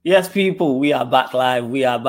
Yes, people, we are back live.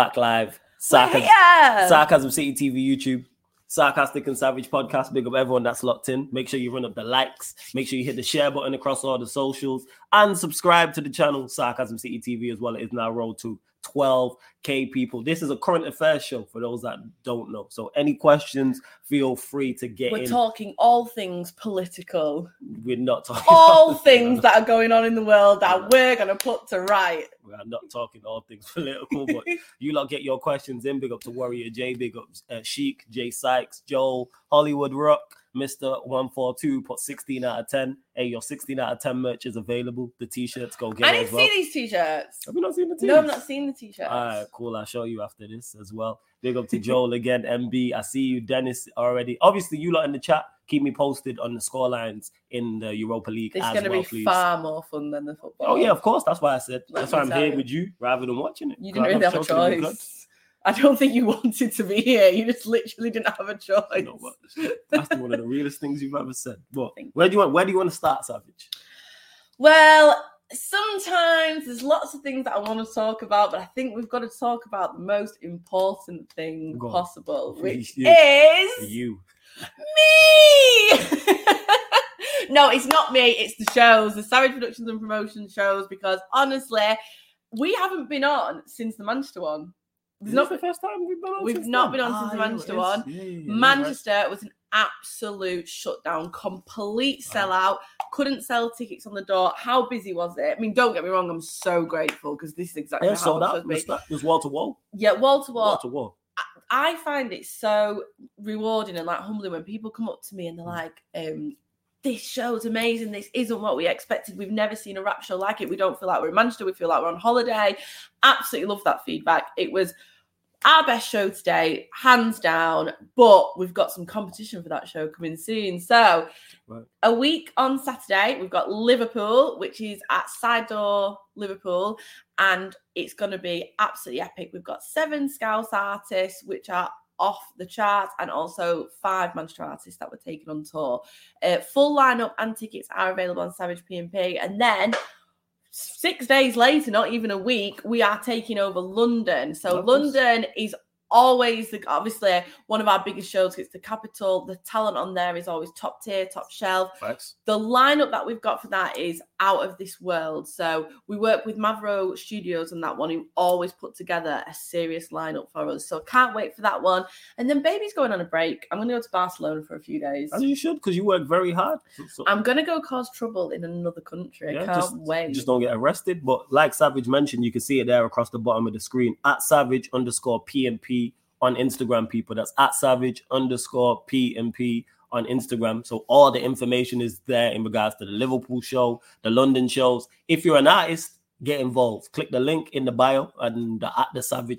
Sarcasm City TV YouTube. Sarcastic and Savage podcast. Big up everyone that's locked in. Make sure you run up the likes. Make sure you hit the share button across all the socials and subscribe to the channel, Sarcasm City TV as well. It is now rolled to 12K people. This is a current affairs show for those that don't know. So any questions, feel free to get in. We're talking all things political. We're not talking all things that are going on in the world that we're going to put to right. We are not talking all things political, but you lot get your questions in. Big up to Warrior J, big up Sheik, Jay Sykes, Joel, Hollywood Rock, Mr. 142, put 16 out of 10. Hey, your 16 out of 10 merch is available. The t-shirts, go get it as well. I didn't see these t-shirts. Have you not seen the t-shirts? No, I've not seen the t-shirts. All right, cool. I'll show you after this as well. Big up to Joel again, MB. I see you, Dennis, already. Obviously, you lot in the chat, keep me posted on the scorelines in the Europa League it's as going to well, be please. Far more fun than the football. Oh, yeah, of course. That's why I said. That's why I'm here with you rather than watching it. You didn't really have a choice. I don't think you wanted to be here. You just literally didn't have a choice. No, that's one of the realest things you've ever said. But where do you want to start, Savage? Well, sometimes there's lots of things that I want to talk about, but I think we've got to talk about the most important thing possible, which is you. Me! No, it's not me. It's the shows, the Savage Productions and Promotion shows, because honestly, we haven't been on since the Manchester one. It's not the first time we've been on. We've not been on since the Manchester one. Manchester was an absolute shutdown, complete sellout. Couldn't sell tickets on the door. How busy was it? I mean, don't get me wrong. I'm so grateful because this is exactly how sold out. It was wall to wall. Yeah, wall to wall. Wall to wall. I find it so rewarding and like humbling when people come up to me and they're like, this show's amazing. This isn't what we expected. We've never seen a rap show like it. We don't feel like we're in Manchester. We feel like we're on holiday. Absolutely love that feedback. It was our best show today, hands down, but we've got some competition for that show coming soon. So a week on Saturday, we've got Liverpool, which is at Side Door Liverpool, and it's going to be absolutely epic. We've got 7 Scouse artists, which are off the charts, and also 5 Manchester artists that were taken on tour. Full lineup and tickets are available on Savage P&P, and then 6 days later, not even a week, we are taking over London. So London is always obviously one of our biggest shows. It's the capital. The talent on there is always top tier, top shelf. Thanks. The lineup that we've got for that is out of this world. So we work with Mavro Studios on that one, who always put together a serious lineup for us. So can't wait for that one. And then baby's going on a break. I'm going to go to Barcelona for a few days. As you should, because you work very hard. I'm going to go cause trouble in another country. I can't wait. Just don't get arrested. But like Savage mentioned, you can see it there across the bottom of the screen at Savage_PMP on Instagram, people. That's at Savage_PMP on Instagram. So all the information is there in regards to the Liverpool show, the London shows. If you're an artist, get involved. Click the link in the bio and at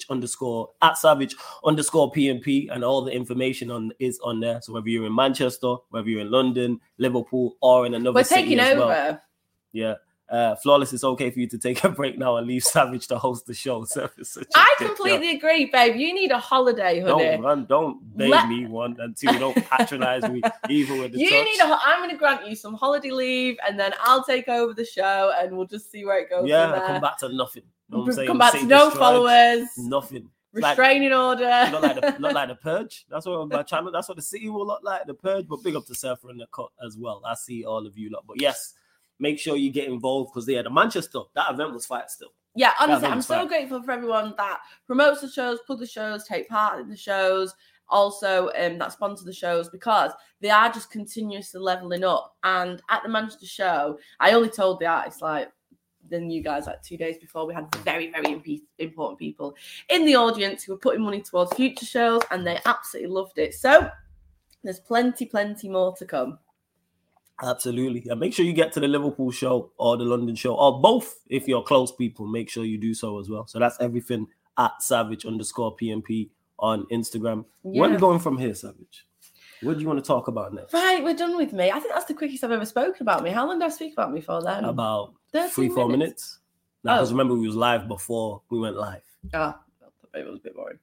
Savage_PMP, and all the information is on there. So whether you're in Manchester, whether you're in London, Liverpool, or in another city, we're taking over. Well. Yeah. Flawless, it's okay for you to take a break now and leave Savage to host the show. So I completely agree, babe. You need a holiday, honey. Don't beg me, 1 and 2. Don't patronize me even with the I'm going to grant you some holiday leave, and then I'll take over the show, and we'll just see where it goes. Yeah, I'll come back to nothing. You know what I'm saying? Come back to no followers. Nothing. Restraining order. Not like the Purge. That's what my channel. That's what the city will look like, the Purge. But big up to Surfer in the cut as well. I see all of you lot. But yes, make sure you get involved, because the Manchester, that event was fire still. Yeah, honestly, I'm so grateful for everyone that promotes the shows, plug the shows, take part in the shows, also that sponsor the shows, because they are just continuously leveling up. And at the Manchester show, I only told the artists then you guys 2 days before. We had very, very important people in the audience who were putting money towards future shows, and they absolutely loved it. So there's plenty more to come. Absolutely. And make sure you get to the Liverpool show or the London show, or both. If you're close people, make sure you do so as well. So that's everything at Savage_PMP on Instagram. Yeah. Where are we going from here, Savage? What do you want to talk about next? Right, we're done with me. I think that's the quickest I've ever spoken about me. How long did I speak about me for then? About 3-4 minutes. Now, because remember, we was live before we went live. Ah, it was a bit boring.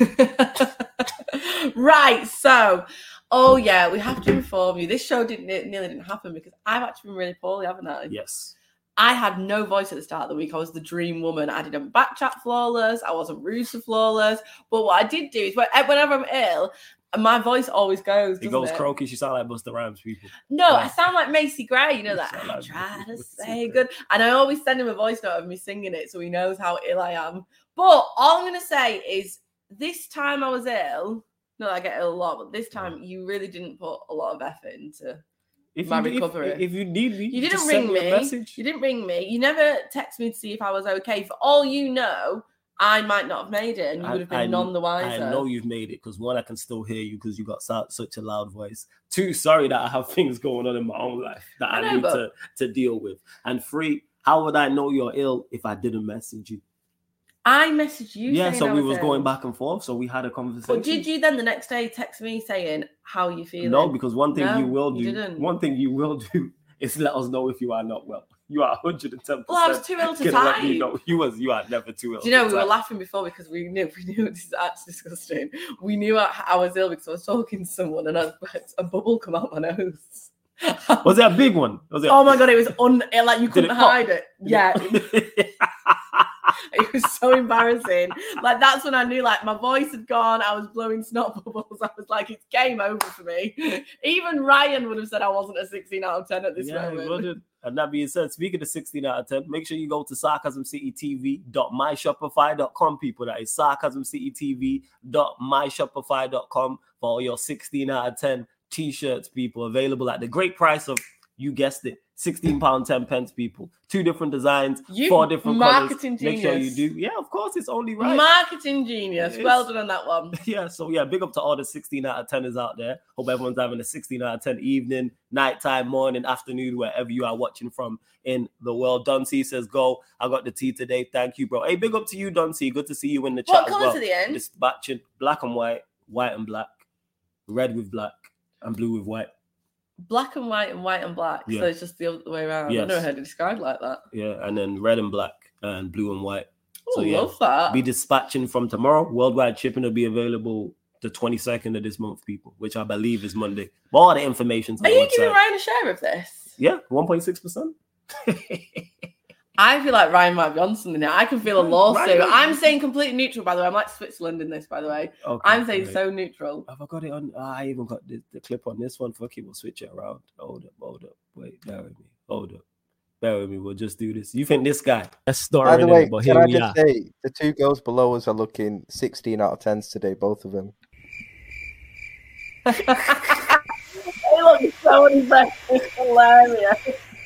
Right, so, we have to inform you. This show nearly didn't happen because I've actually been really poorly, haven't I? Yes. I had no voice at the start of the week. I was the dream woman. I didn't backchat flawless. I wasn't rude to flawless. But what I did do is whenever I'm ill, my voice always goes. It goes croaky. You sound like Busta Rhymes, people. No, I sound like Macy Gray. You know that. I try to say good. And I always send him a voice note of me singing it so he knows how ill I am. But all I'm going to say is this time I was ill. Not that I get ill a lot, but this time you really didn't put a lot of effort into my recovery. If you need me, you didn't ring me. You didn't ring me. You never text me to see if I was okay. For all you know, I might not have made it, and you would have been none the wiser. I know you've made it because one, I can still hear you because you got such a loud voice. Two, sorry that I have things going on in my own life that I need to deal with. And three, how would I know you're ill if I didn't message you? I messaged you. Yeah, so we was going back and forth. So we had a conversation. But did you then the next day text me saying how you feeling? No, because one thing you will do is let us know if you are not well. You are 110%. Well, I was too ill to type. You are never too ill. Do you know we were laughing before because we knew this is actually disgusting. We knew I was ill because I was talking to someone and a bubble come out my nose. Was it a big one? Oh my god, it was like you couldn't hide it. Yeah. It was so embarrassing. Like that's when I knew like my voice had gone. I was blowing snot bubbles. I was like, it's game over for me. Even Ryan would have said I wasn't a 16 out of 10 at this moment. And that being said, speaking of 16 out of 10, make sure you go to sarcasmcitytv.myshopify.com, people. That is sarcasmcitytv.myshopify.com for all your 16 out of 10 t-shirts, people. Available at the great price of, you guessed it, £16.10, people. 2 different designs, 4 different marketing colors. Genius. Make sure you do. Yeah, of course, it's only right. Marketing genius. Well done on that one. Yeah, so yeah, big up to all the 16 out of 10ers out there. Hope everyone's having a 16 out of 10 evening, nighttime, morning, afternoon, wherever you are watching from in the world. Don C says, go. I got the tea today. Thank you, bro. Hey, big up to you, Don C. Good to see you in the chat. What colours at the end? Dispatching black and white, white and black, red with black, and blue with white. Black and white and black. Yeah. So it's just the other way around. Yes. I don't know how to describe like that. Yeah, and then red and black and blue and white. Oh, so, yeah, love that. Be dispatching from tomorrow. Worldwide shipping will be available the 22nd of this month, people, which I believe is Monday. All the information's on the website. Are you giving Ryan a share of this? Yeah, 1.6%. I feel like Ryan might be on something now. I can feel a lawsuit. I'm saying completely neutral, by the way. I'm like Switzerland in this, by the way. Okay, I'm saying so neutral. Have I got it on? I even got the clip on this one. Fuck it, we'll switch it around. Hold up. Wait, bear with me. Hold up. Bear with me. We'll just do this. You think this guy? By the way, can I just say, the 2 girls below us are looking 16 out of 10s today, both of them. They look so invested. It's hilarious.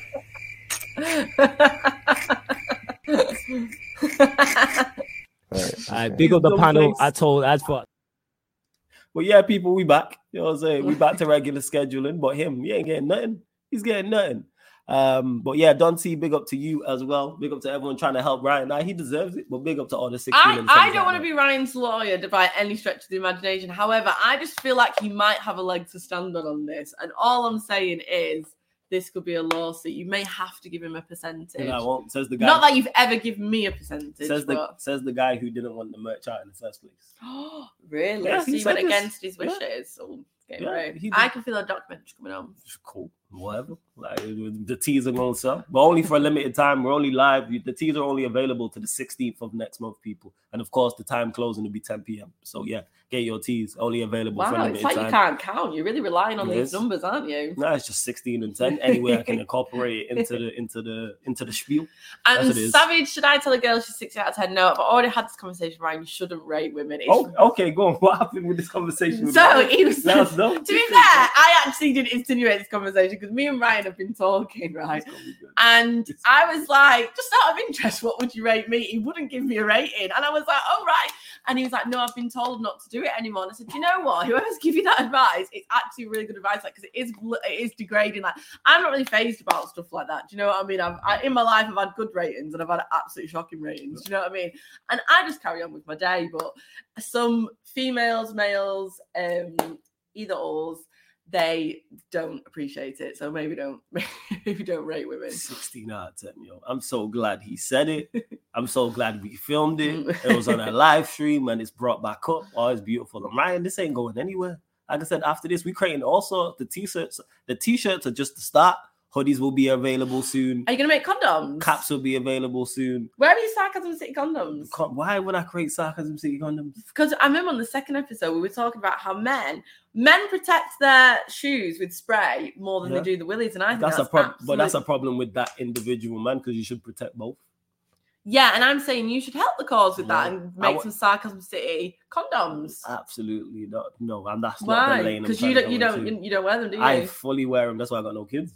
Right, big up the panel. I told as for. Well, yeah, people, we back. You know what I'm saying? We back to regular scheduling, but he ain't getting nothing. He's getting nothing. But yeah, Don C, big up to you as well. Big up to everyone trying to help Ryan. Now he deserves it, but big up to all the 16. I don't want to be Ryan's lawyer by any stretch of the imagination. However, I just feel like he might have a leg to stand on this. And all I'm saying is, this could be a lawsuit. You may have to give him a percentage. No, I won't. Says the guy. Not that you've ever given me a percentage. Says the guy who didn't want the merch out in the first place. Oh, really? Yeah, so he went against his wishes. Yeah. I can feel a documentary coming on. Cool. Whatever. Like the teas are going to sell, but only for a limited time. We're only live. The teas are only available to the 16th of next month, people. And of course, the time closing will be 10 p.m. So yeah, get your teas. Only available for a limited time. It's like you can't count. You're really relying on these numbers, aren't you? No, it's just 16 and 10. Anyway, I can incorporate it into the spiel. And Savage, should I tell a girl she's 6 out of 10? No, I've already had this conversation, Ryan. You shouldn't rate women. Okay, go on. What happened with this conversation? So he was. To be fair, I actually did insinuate this conversation because me and Ryan have been talking, right? And I was like, just out of interest, what would you rate me? He wouldn't give me a rating. And I was like, oh, right. And he was like, no, I've been told not to do it anymore. And I said, you know what? Whoever's giving you that advice, it's actually really good advice, like, because it is degrading. Like, I'm not really fazed about stuff like that. Do you know what I mean? In my life, I've had good ratings and I've had absolutely shocking ratings. Do you know what I mean? And I just carry on with my day. But some females, males, either ors, they don't appreciate it, so maybe don't rate women. 16 out of 10, yo. I'm so glad he said it. I'm so glad we filmed it. It was on a live stream and it's brought back up. Oh, it's beautiful. And Ryan, this ain't going anywhere. Like I said, after this, we creating also the t-shirts. The t-shirts are just the start. Hoodies will be available soon. Are you going to make condoms? Caps will be available soon. Where are your Sarcasm City condoms? Why would I create Sarcasm City condoms? Because I remember on the second episode, we were talking about how men protect their shoes with spray more than they do the willies. And I think that's a problem. But that's a problem with that individual man, because you should protect both. Yeah, and I'm saying you should help the cause with that and make some Sarcasm City condoms. Absolutely not. No, and that's why? not the lane. Because you don't wear them, do you? I fully wear them. That's why I got no kids.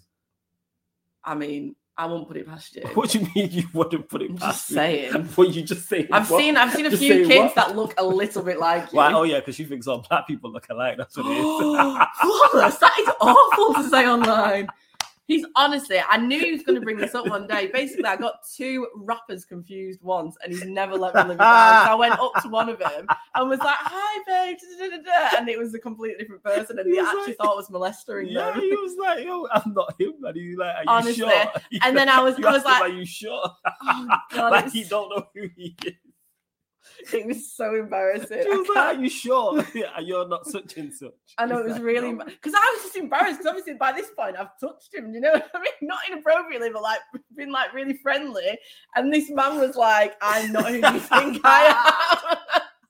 I mean, I won't put it past you. What do you mean you wouldn't put it past me? Just saying. What you just saying? I've seen a few kids that look a little bit like you. Why? Oh yeah, because she thinks all black people look alike. That's what it is. Wallace, that is awful to say online. He's honestly, I knew he was going to bring this up one day. Basically, I got two rappers confused once, and he's never let me live it down. So I went up to one of them and was like, "Hi, babe," and it was a completely different person, and he actually thought I was molestering them. Yeah, he was like, "Yo, I'm not him." And he's like, "Are you honestly, sure?" And then I was like, "Are you sure?" Oh, God, like he don't know who he is. It was so embarrassing. She was like, "Are you sure? You're not such and such." I know, it was really because I was just embarrassed because obviously by this point I've touched him, you know what I mean? Not inappropriately, but like been like really friendly. And this man was like, "I'm not who you think I am."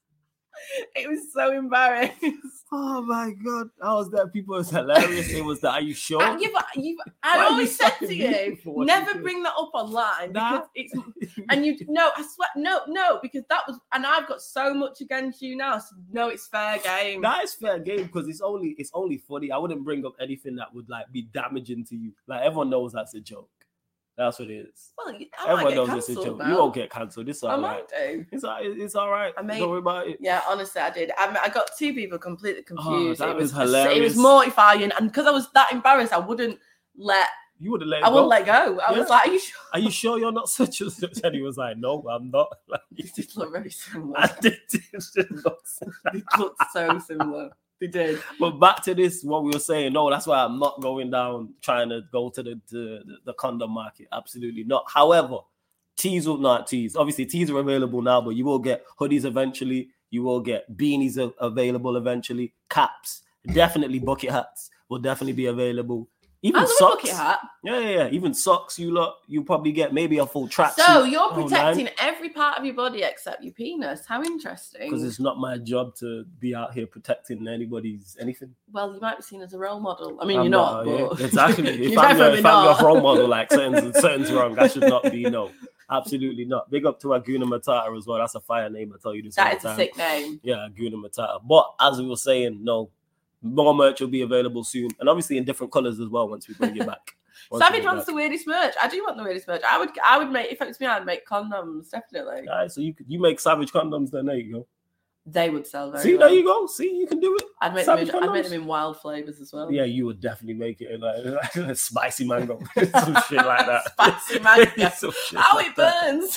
It was so embarrassing. Oh my God. I was there. People was hilarious. It was that, "Are you sure?" I always said to you, never bring that up online because it's and you I swear no, because that was, and I've got so much against you now. So no, it's fair game. That is fair game because it's only funny. I wouldn't bring up anything that would like be damaging to you. Like everyone knows that's a joke. That's what it is. Well, everyone knows it's a joke. Now. You won't get cancelled. It's all right. I might do. It's all right. Don't worry about it. Yeah, honestly, I did. I got two people completely confused. That was hilarious. It was mortifying, and because I was that embarrassed, I wouldn't let. You would have let. I wouldn't let go. I was like, "Are you sure? Are you sure you're not such and such?" And he was like, "No, I'm not." Like, you did look very similar. I did. They looked so similar. They did. But back to this, what we were saying. No, that's why I'm not going down trying to go to the condom market. Absolutely not. However, tees will not tees. Obviously, tees are available now, but you will get hoodies eventually. You will get beanies available eventually. Caps, definitely bucket hats will definitely be available. Even socks. Bucket hat. Yeah. Even socks, you probably get maybe a full tracksuit. So you're protecting every part of your body except your penis. How interesting. Because it's not my job to be out here protecting anybody's anything. Well, you might be seen as a role model. I mean, you're not. But... Yeah, exactly. If I'm your role model, like something's wrong, that should not be. No, absolutely not. Big up to Aguna Matata as well. That's a fire name. I tell you this. That is a sick name. Yeah, Aguna Matata. But as we were saying, no. More merch will be available soon, and obviously in different colors as well once we bring it back. Savage wants the weirdest merch. I do want the weirdest merch. I would make, if it was me, I'd make condoms, definitely. All right, so you make Savage condoms, then there you go. They would sell very See, well. There you go. See, you can do it. I'd make them in wild flavors as well. Yeah, you would definitely make it in like spicy mango, some shit like that. Spicy mango. How it burns.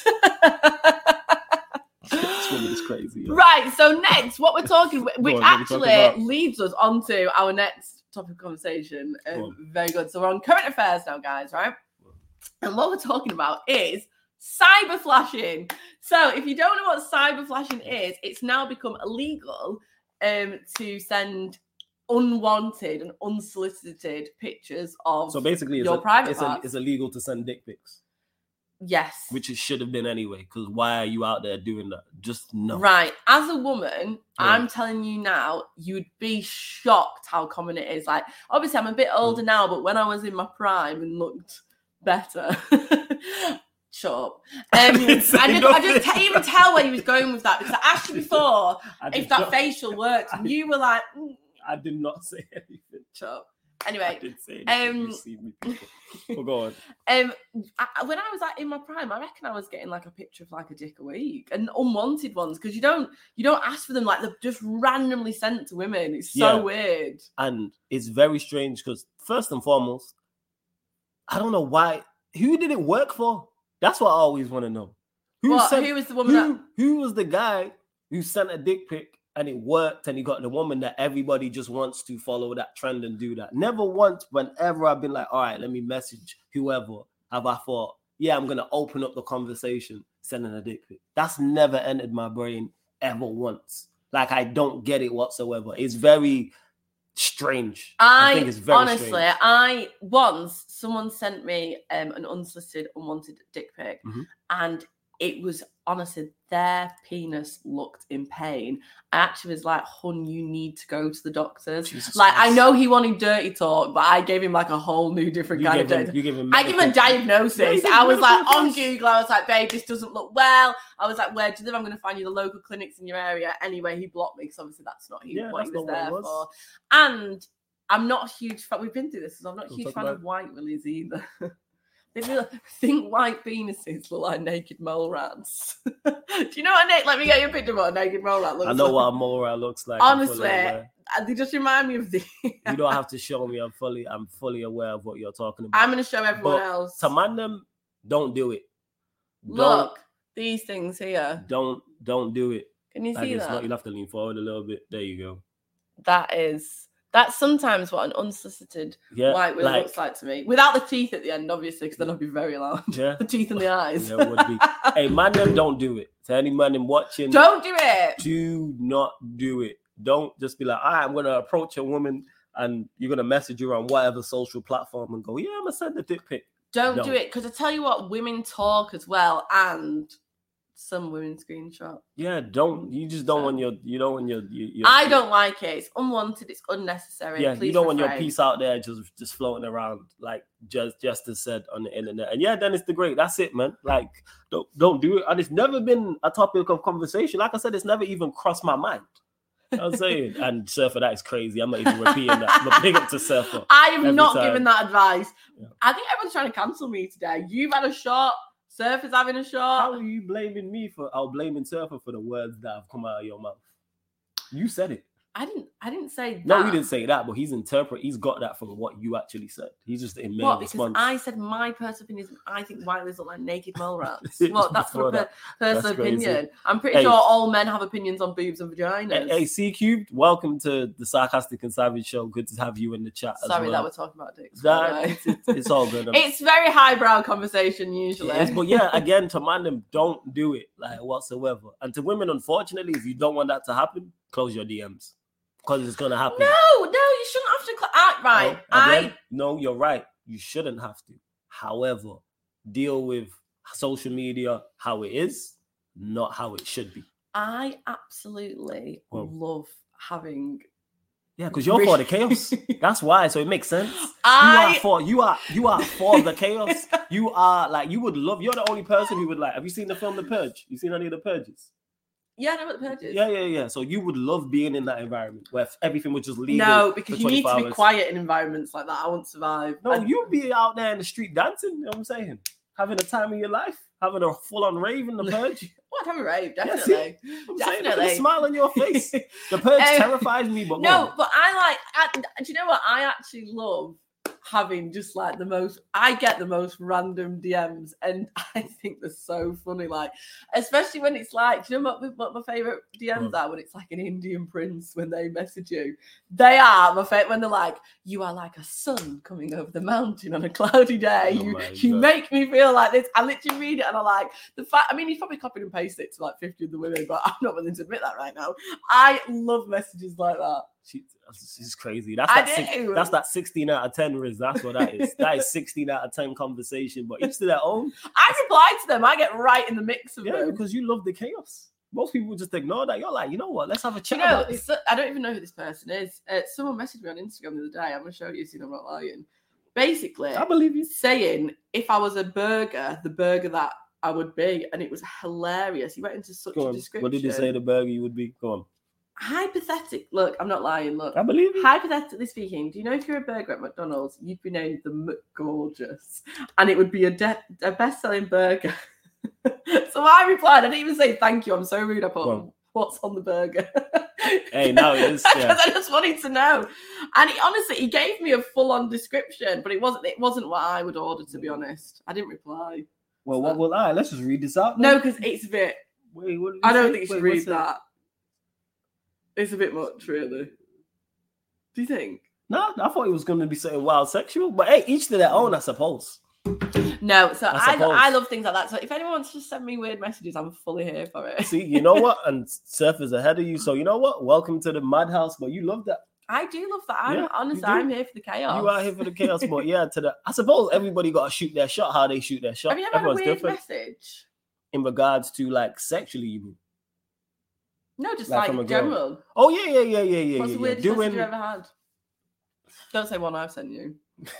It's crazy. Yeah. Right, so next, what we're talking, which actually leads us on to our next topic of conversation. Very good. So we're on current affairs now, guys, right? And what we're talking about is cyber flashing. So if you don't know what cyber flashing is, it's now become illegal to send unwanted and unsolicited pictures of your private parts. It's illegal to send dick pics. Yes. Which it should have been anyway, because why are you out there doing that? Just no. Right. As a woman, I'm telling you now, you'd be shocked how common it is. Like, obviously, I'm a bit older now, but when I was in my prime and looked better, shut up. I just can't even tell where you was going with that, because I asked you before if that facial worked, and you were like, I did not say anything. Shut up. Anyway, I did say anything. Go on. When I was like in my prime, I reckon I was getting like a picture of like a dick a week, and unwanted ones, because you don't ask for them, like they're just randomly sent to women. It's so weird, and it's very strange because first and foremost, I don't know why. Who did it work for? That's what I always want to know. Who was the woman? Who was the guy who sent a dick pic? And it worked, and he got the woman that everybody just wants to follow that trend and do that. Never once, whenever I've been like, all right, let me message whoever, have I thought, yeah, I'm going to open up the conversation, sending a dick pic. That's never entered my brain ever once. Like, I don't get it whatsoever. It's very, strange. I think it's very honestly, strange. Once someone sent me an unsolicited, unwanted dick pic, and it was honestly their penis looked in pain. I actually was like, "Hun, you need to go to the doctors." Jesus like, Christ. I know he wanted dirty talk, but I gave him like a whole new different kind of dirty. I gave him a diagnosis. I was like on Google. I was like, "Babe, this doesn't look well." I was like, "Where do you live? I'm going to find you the local clinics in your area." Anyway, he blocked me because obviously that's not what he was there for. And I'm not a huge fan. We've been through this, so I'm not a huge fan of white willies either. They think white penises look like naked mole rats. Do you know what let me get you a picture of what a naked mole rat looks like. I know what a mole rat looks like. Honestly, they just remind me of the... You don't have to show me. I'm fully aware of what you're talking about. I'm going to show everyone else. To man them, don't do it. Look, these things here. Don't do it. Can you see that? You'll have to lean forward a little bit. There you go. That's sometimes what an unsolicited white will looks like to me. Without the teeth at the end, obviously, because then I'll be very loud. Yeah. The teeth in the eyes. Yeah, it would be. Hey, man, them don't do it. To any man them watching, don't do it. Do not do it. Don't just be like, all right, I'm going to approach a woman and you're going to message her on whatever social platform and go, yeah, I'm going to send a dick pic. Don't do it. Because I tell you what, women talk as well. And some women screenshot. Yeah, you just don't want your I don't like it. It's unwanted, it's unnecessary. Yeah, please you don't want your piece out there just floating around like just as said on the internet. And yeah, then it's the great. That's it, man. Like don't do it. And it's never been a topic of conversation. Like I said, it's never even crossed my mind. I'm saying, and Surfer, that is crazy. I'm not even repeating that. But big up to Surfer. I am not giving that advice. Yeah. I think everyone's trying to cancel me today. You've had a shot. Surfer's having a shot. How are you blaming me I'll blaming Surfer for the words that have come out of your mouth? You said it. I didn't say that. No, you didn't say that, but he's got that from what you actually said. He's just a male response. Because I said my personal opinion is I think white look like naked mole rats. Well, that's my personal opinion. I'm pretty sure all men have opinions on boobs and vaginas. Hey, C Cubed, welcome to the Sarcastic and Savage Show. Good to have you in the chat. Sorry that we're talking about dicks. It's all good. It's very highbrow conversation usually. But yeah, again, to man them, don't do it like whatsoever. And to women, unfortunately, if you don't want that to happen, close your DMs. Because it's gonna happen. No, you shouldn't have to. Right, no, you're right. You shouldn't have to. However, deal with social media how it is, not how it should be. I absolutely love having. Yeah, because you're for the chaos. That's why. So it makes sense. You are for the chaos. You are like you would love. You're the only person who would like. Have you seen the film The Purge? You seen any of The Purges? Yeah, I know what The Purge is. Yeah. So you would love being in that environment where everything would just leave. No, because you need to be quiet in environments like that. I won't survive. No, you'd be out there in the street dancing. You know what I'm saying? Having a time of your life. Having a full-on rave in The Purge. What, have a rave? Definitely. Yeah, definitely. A smile on your face. The Purge terrifies me. But no, but do you know what? I actually love having just like I get the most random DMs and I think they're so funny, like especially when it's like, do you know what my favorite DMs are? When it's like an Indian prince when they message you. They are my favorite when they're like, you are like a sun coming over the mountain on a cloudy day. You make me feel like this. I literally read it and I like the fact, I mean, he's probably copied and pasted it to like 50 of the women, but I'm not willing to admit that right now. I love messages like that. She's crazy. That's that 16 out of 10, Riz. That's what that is. That is 16 out of 10 conversation. But each to their own. I reply to them. I get right in the mix of them. Yeah, because you love the chaos. Most people just ignore that. You're like, you know what? Let's have a chat. About this. I don't even know who this person is. Someone messaged me on Instagram the other day. I'm going to show you so I'm not lying. Basically, I believe you. Saying if I was a burger, the burger that I would be, and it was hilarious. He went into such a description. What did he say the burger you would be? Go on. Look, I'm not lying. Look, I believe you. Hypothetically speaking, do you know if you're a burger at McDonald's, you'd be named the McGorgeous, and it would be a best-selling burger. So I replied. I didn't even say thank you. I'm so rude. I put what's on the burger. Hey, no, it is because I just wanted to know. And he gave me a full-on description, but it wasn't what I would order. To be honest, I didn't reply. Well, what will I? Let's just read this out. No, because it's a bit. Wait, what? I don't think you should read that. It's a bit much, really. Do you think? No, I thought it was going to be something wild sexual. But hey, each to their own, I suppose. No, so I love things like that. So if anyone wants to send me weird messages, I'm fully here for it. See, you know what? And Surfer's ahead of you. So you know what? Welcome to the madhouse. But you love that. I do love that. Yeah, honestly, I'm here for the chaos. You are here for the chaos, but yeah, I suppose everybody got to shoot their shot. How they shoot their shot. Have you ever had a weird message in regards to like sexually? You mean? No, just like general. Oh yeah. What's the weirdest message you ever had? Don't say one I've sent you.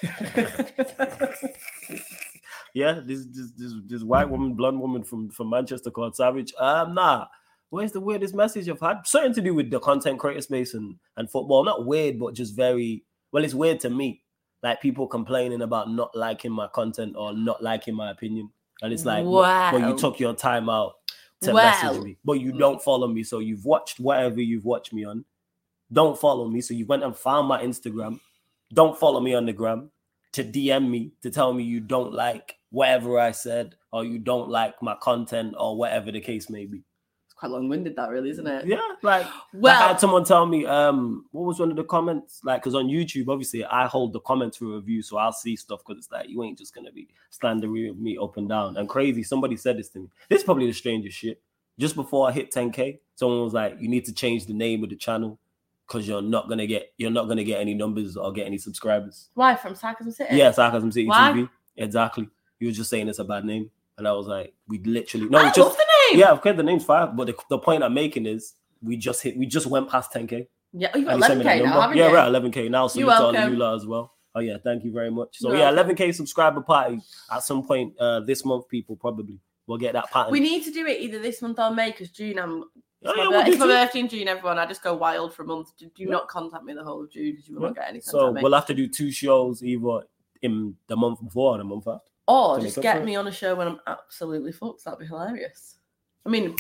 Yeah, this white woman, blonde woman from Manchester called Savage. Nah. Where's the weirdest message I've had? Something to do with the content creator space and football. Not weird, but just it's weird to me. Like people complaining about not liking my content or not liking my opinion. And it's like, well, you took your time out to message me, but you don't follow me. So you've watched whatever you've watched me on. Don't follow me. So you went and found my Instagram. Don't follow me on the gram to DM me to tell me you don't like whatever I said or you don't like my content or whatever the case may be. Quite long-winded, that really, isn't it? Yeah, I had someone tell me, what was one of the comments? Like, because on YouTube, obviously, I hold the comments for review, so I'll see stuff because it's like, you ain't just going to be slandering me up and down. And crazy, somebody said this to me. This is probably the strangest shit. Just before I hit 10K, someone was like, you need to change the name of the channel because you're not gonna get any numbers or get any subscribers. Why? From Sarcasm City? Yeah, Sarcasm City Why? TV. Exactly. You were just saying it's a bad name. And I was like, we literally I love the name. Yeah, of course the name's 5, but the point I'm making is we just went past 10K. Yeah, you got 11K now, haven't you? Yeah, we're at 11K now. So you all you lot as well. Oh yeah, thank you very much. So 11K subscriber party at some point this month, people probably will get that pattern. We need to do it either this month or May because June it's my birthday in June, everyone. I just go wild for a month. Do not contact me the whole of June because you will not get anything. So we'll have to do 2 shows either in the month before or the month after. Or just get me on a show when I'm absolutely fucked. That'd be hilarious. I mean,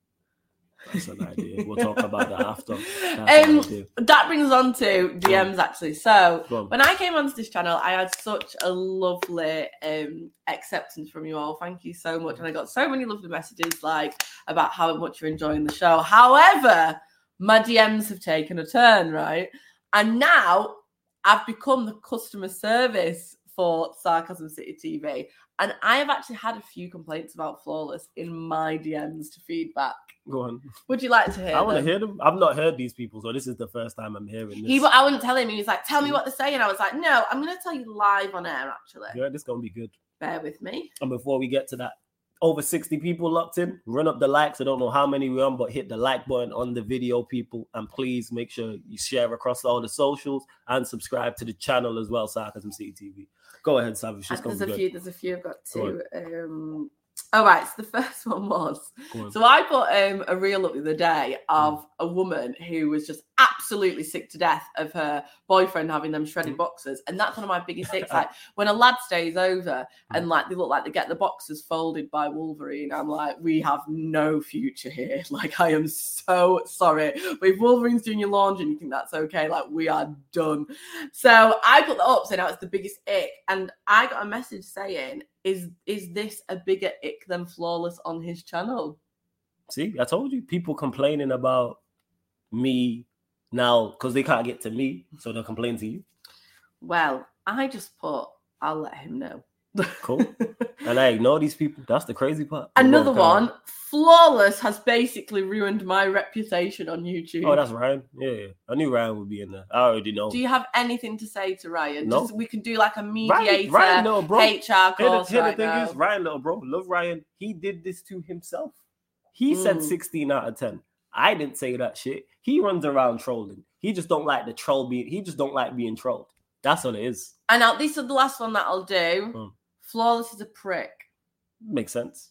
that's an idea. We'll talk about that after. That brings us on to DMs actually. So when I came onto this channel, I had such a lovely acceptance from you all. Thank you so much. And I got so many lovely messages like about how much you're enjoying the show. However, my DMs have taken a turn, right? And now I've become the customer service for Sarcasm City TV. And I have actually had a few complaints about Flawless in my DMs to feedback. Go on. Would you like to hear them? I want to hear them. I've not heard these people, so this is the first time I'm hearing this. I wouldn't tell him. He was like, tell me what they're saying. I was like, no, I'm going to tell you live on air, actually. Yeah, this is going to be good. Bear with me. And before we get to that, over 60 people locked in. Run up the likes. I don't know how many we're on, but hit the like button on the video, people. And please make sure you share across all the socials and subscribe to the channel as well, Sarcasm City TV. Go ahead, Savage. There's a few I've got to. All right, so the first one was, so I put a reel up the other day of a woman who was just absolutely sick to death of her boyfriend having them shredded boxers. And that's one of my biggest ticks. Like when a lad stays over and like they look like they get the boxers folded by Wolverine, I'm like, we have no future here. Like, I am so sorry. But if Wolverine's doing your laundry and you think that's okay, like, we are done. So I put that up saying that was the biggest ick. And I got a message saying, is this a bigger ick than Flawless on his channel? See, I told you, people complaining about me now because they can't get to me, so they'll complain to you. Well, I just put, I'll let him know. Cool. And I ignore these people. That's the crazy part. Another one, Flawless has basically ruined my reputation on YouTube. Oh, that's Ryan. Yeah. I knew Ryan would be in there. I already know. Do you have anything to say to Ryan? No. Just, we can do like a mediator, Ryan, little bro. HR course. Here the thing is, Ryan, little bro, love Ryan. He did this to himself. He said 16 out of 10. I didn't say that shit. He runs around trolling. He just don't like he just don't like being trolled. That's what it is. And now this is the last one that I'll do. Flawless is a prick. Makes sense.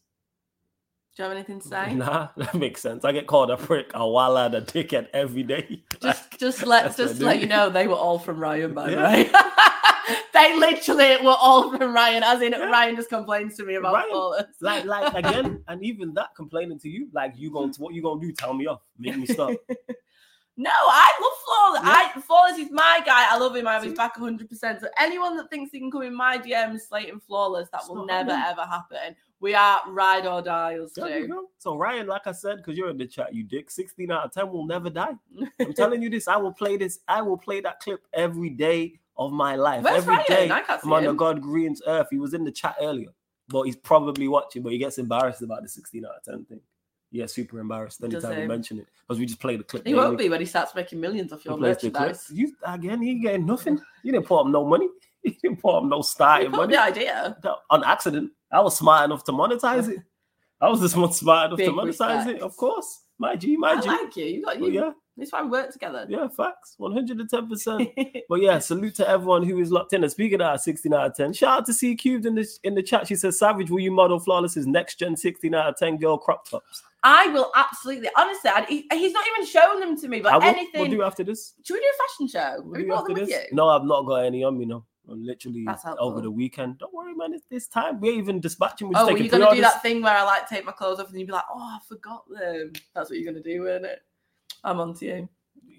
Do you have anything to say? Nah, that makes sense. I get called a prick, a wallad, a dickhead every day. Just let you know they were all from Ryan, by the way. They literally were all from Ryan, as in Ryan just complains to me about Flawless. Like again, and even that complaining to you, like what you gonna do? Tell me off, make me stop. No, I love Flawless. Yeah. Flawless is my guy. I love him. I have his back 100%. So anyone that thinks he can come in my DMs slating Flawless, that will never, ever happen. We are ride or die, us too. So Ryan, like I said, because you're in the chat, you dick, 16 out of 10 will never die. I'm telling you this. I will play that clip every day of my life. Where's every Ryan? day I can't see I'm on him. the God Green's earth. He was in the chat earlier, but he's probably watching, but he gets embarrassed about the 16 out of 10 thing. Yeah, super embarrassed anytime you mention it because we just play the clip. He won't be when he starts making millions off your merchandise. He ain't getting nothing. You didn't put up no money. You didn't put up no starting money. The idea on accident. I was smart enough to monetize it. I was this one smart enough to monetize it. Of course, my G. I like you. You got you. Yeah. That's why we work together. Yeah, facts. 110%. But yeah, salute to everyone who is locked in. And speaking of that 16 out of 10, shout out to C Cubed in the chat. She says, Savage, will you model Flawless's next gen 16 out of 10 girl crop tops? I will absolutely. Honestly, he's not even showing them to me, but anything. We'll do after this. Should we do a fashion show? Have you brought them with you? No, I've not got any on me, no. I'm literally over the weekend. Don't worry, man. It's this time. We're even dispatching. Were you going to do that thing where I like take my clothes off and you'd be like, oh, I forgot them. That's what you're going to do, isn't it? I'm on to you.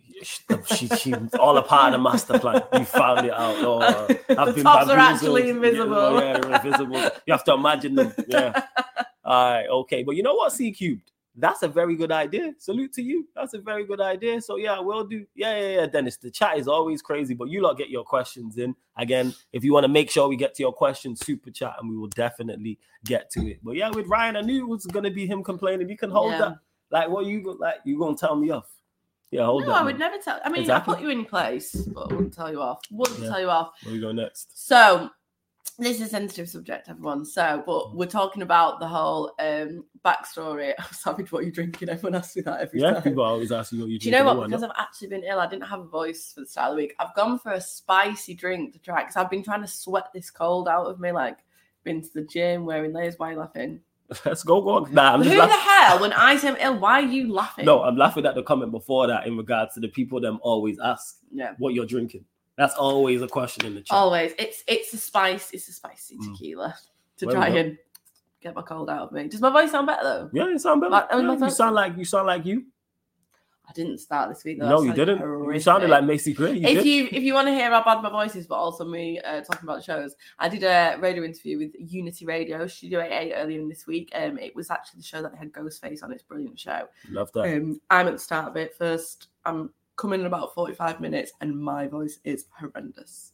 She all a part of the master plan. You found it out. Oh, the tops are actually invisible. Yeah, they're invisible. You have to imagine them. Yeah. All right. Okay. But you know what, C Cubed? That's a very good idea. Salute to you. That's a very good idea. So yeah, we'll do. Yeah, Dennis. The chat is always crazy, but you lot get your questions in. Again, if you want to make sure we get to your questions, super chat, and we will definitely get to it. But yeah, with Ryan, I knew it was gonna be him complaining. You can hold that. Like, what you gonna tell me off? Yeah, hold that. No, I would never tell. I mean, exactly. I put you in your place, but I wouldn't tell you off. Tell you off. Where we go next? So, this is a sensitive subject, everyone. So, but we're talking about the whole backstory. I'm sorry, what are you drinking? Everyone asks me that every time. Yeah, people always ask you what you drinking. Do you know what? Because I've actually been ill, I didn't have a voice for the start of the week. I've gone for a spicy drink to try because I've been trying to sweat this cold out of me. Like, been to the gym, wearing layers. Why are you laughing? Let's go. Nah, Who the hell, when I say I'm ill, why are you laughing? No, I'm laughing at the comment before that in regards to the people that always ask what you're drinking. That's always a question in the chat. Always. It's a spicy tequila to try and get my cold out of me. Does my voice sound better though? Yeah, you sound better. You sound like you. I didn't start this week though. No, you didn't. Horrific. You sounded like Macy Gray. If you want to hear how bad my voice is, but also me talking about shows, I did a radio interview with Unity Radio, Studio 88 earlier in this week. It was actually the show that had Ghostface on. It's a brilliant show. Love that. I'm at the start of it first. I'm coming in about 45 minutes, and my voice is horrendous.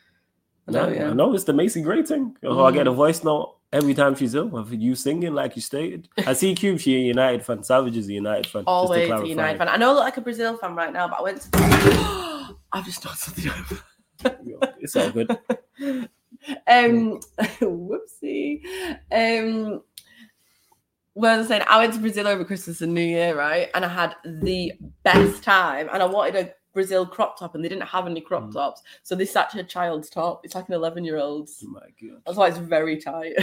I know it's the Macy Gray thing. I get a voice note every time she's ill of you singing like you stated. I see Cube, she a United fan. Savage is a United fan. Always a United fan. I know I look like a Brazil fan right now, but I went to I've just done something over. It's all good. Whoopsie. Well, I was saying, I went to Brazil over Christmas and New Year, right? And I had the best time. And I wanted a Brazil crop top, and they didn't have any crop tops. So this is actually a child's top. It's like an 11-year-old's. Oh my God. That's why it's very tight.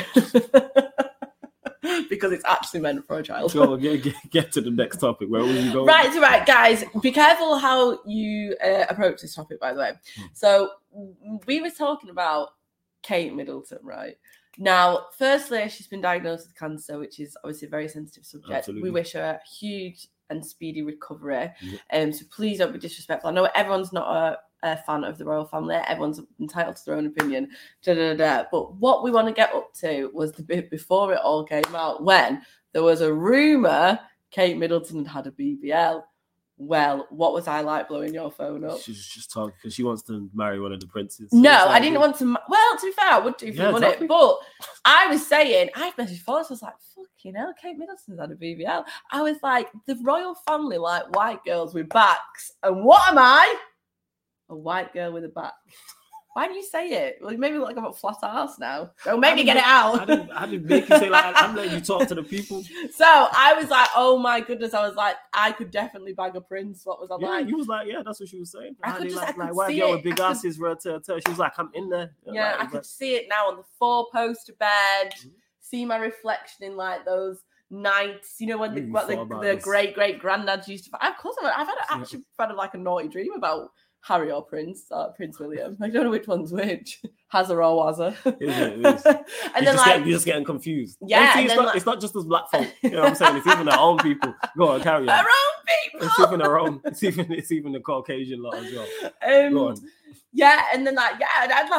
Because it's actually meant for a child. So get to the next topic. Where will you go? Right, guys. Be careful how you approach this topic, by the way. So we were talking about Kate Middleton, right? Now, firstly, she's been diagnosed with cancer, which is obviously a very sensitive subject. Absolutely. We wish her a huge and speedy recovery. So please don't be disrespectful. I know everyone's not a fan of the royal family. Everyone's entitled to their own opinion. But what we want to get up to was the bit before it all came out, when there was a rumour Kate Middleton had a BBL. Well, what was I like blowing your phone up? She's just talking because she wants to marry one of the princes. No, I didn't want to. Well, to be fair, I would do if you want it. But I was saying, I messaged Forrest, I was like, fucking hell, Kate Middleton's had a BBL. I was like, the royal family like white girls with backs. And what am I? A white girl with a back. Why didn't you say it? Well, you made me look like I've got a flat ass now. Don't make me get it out. I didn't make you say like I'm letting you talk to the people. So I was like, oh my goodness. I was like, I could definitely bag a prince. What was I like? You was like, yeah, that's what she was saying. I could white girl with big asses. She was like, I'm in there. Yeah, I could see it now on the 4-poster bed. See my reflection in like those nights, you know, when the great granddads used to. Of course, I've had like a naughty dream about Harry or Prince William. I don't know which one's which. Hazard or Wazza. It is. And then you're just getting confused. Yeah. It's not just as black folk. You know what I'm saying? It's even our own people. Go on, carry on. Our own people. It's even our own. It's even the Caucasian lot as well. Go on. Yeah, and then I had like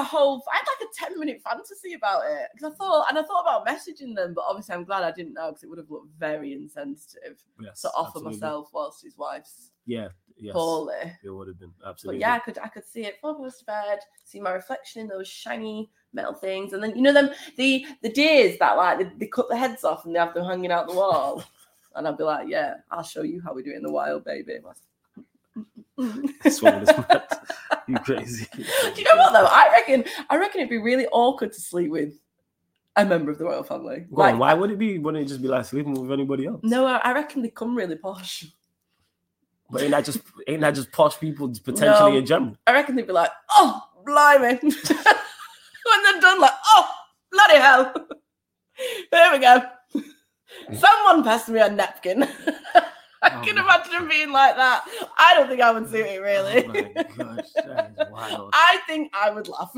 a 10-minute fantasy about it because I thought about messaging them, but obviously I'm glad I didn't know because it would have looked very insensitive to offer myself whilst his wife's poorly. It would have been absolutely. But yeah, I could see it 4-poster bed, see my reflection in those shiny metal things, and then you know them the deers that like they cut the heads off and they have them hanging out the wall. And I'd be like, yeah, I'll show you how we do it in the wild, baby. This woman is mad. You crazy. Do you know what though? I reckon it'd be really awkward to sleep with a member of the royal family. Like, why would it be? Wouldn't it just be like sleeping with anybody else? No, I reckon they come really posh. But ain't that just posh people potentially in general? I reckon they'd be like, oh, blimey. When they're done, like, oh, bloody hell. There we go. Someone passed me a napkin. I can imagine him being like that. I don't think I would suit it, really. Oh my gosh, that is wild. I think I would laugh.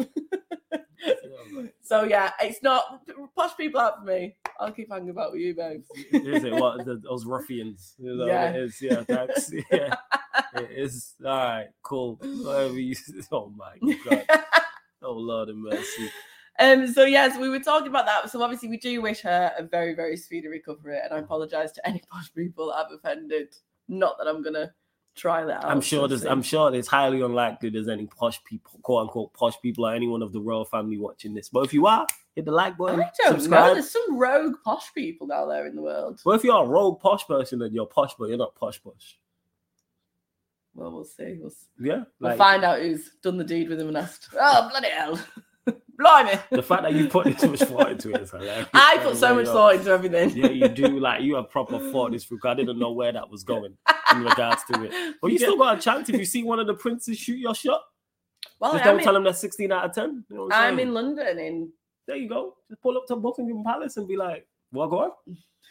So yeah, it's not posh people out for me. I'll keep hanging about with you, babe. Is it what those ruffians? You know, Yeah. it is. Yeah, that's yeah. It is. All right, cool. Whatever you. Oh my god. Oh Lord of mercy. So yes, we were talking about that. So obviously we do wish her a very, very speedy recovery, and I apologise to any posh people that I've offended. Not that I'm gonna try that out. I'm sure it's highly unlikely there's any posh people, quote unquote posh people, or anyone of the royal family watching this. But if you are, hit the like button. I don't subscribe. know. There's some rogue posh people out there in the world. Well, if you're a rogue posh person, then you're posh, but you're not posh. Well, we'll see. Yeah, We'll find out who's done the deed with him and asked. Oh, bloody hell. Blimey. The fact that you put this much thought into it is hilarious. I put so much thought into everything. Yeah, you do. Like, you have proper thought this through. I didn't know where that was going in regards to it. But you still got a chance if you see one of the princes shoot your shot. Well, Just don't tell them that's 16 out of 10. You know what I'm in London. There you go. Just pull up to Buckingham Palace and be like, what, go on?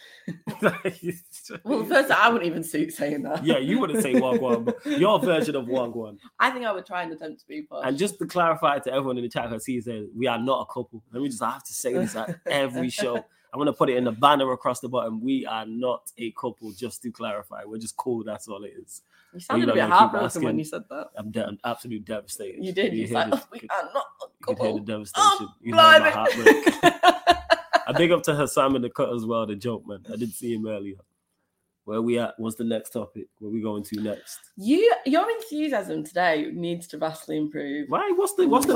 Well, first, I wouldn't even suit saying that. Yeah, you wouldn't say Wagwan, but your version of Wagwan. I think I would try and attempt to be posh. And just to clarify to everyone in the chat, I see says we are not a couple. I have to say this at every show. I'm gonna put it in the banner across the bottom. We are not a couple, just to clarify. We're just cool, that's all it is. You sounded a bit heartbroken when you said that. I'm absolutely devastated. You did. You're like, we are not a couple. You hear the devastation. Oh, you heard my blimey. heartbreak. I big up to Hassam in the cut as well, the joke, man. I didn't see him earlier. Where we at? What's the next topic? Where we going to next? Your enthusiasm today needs to vastly improve. Right? What's the next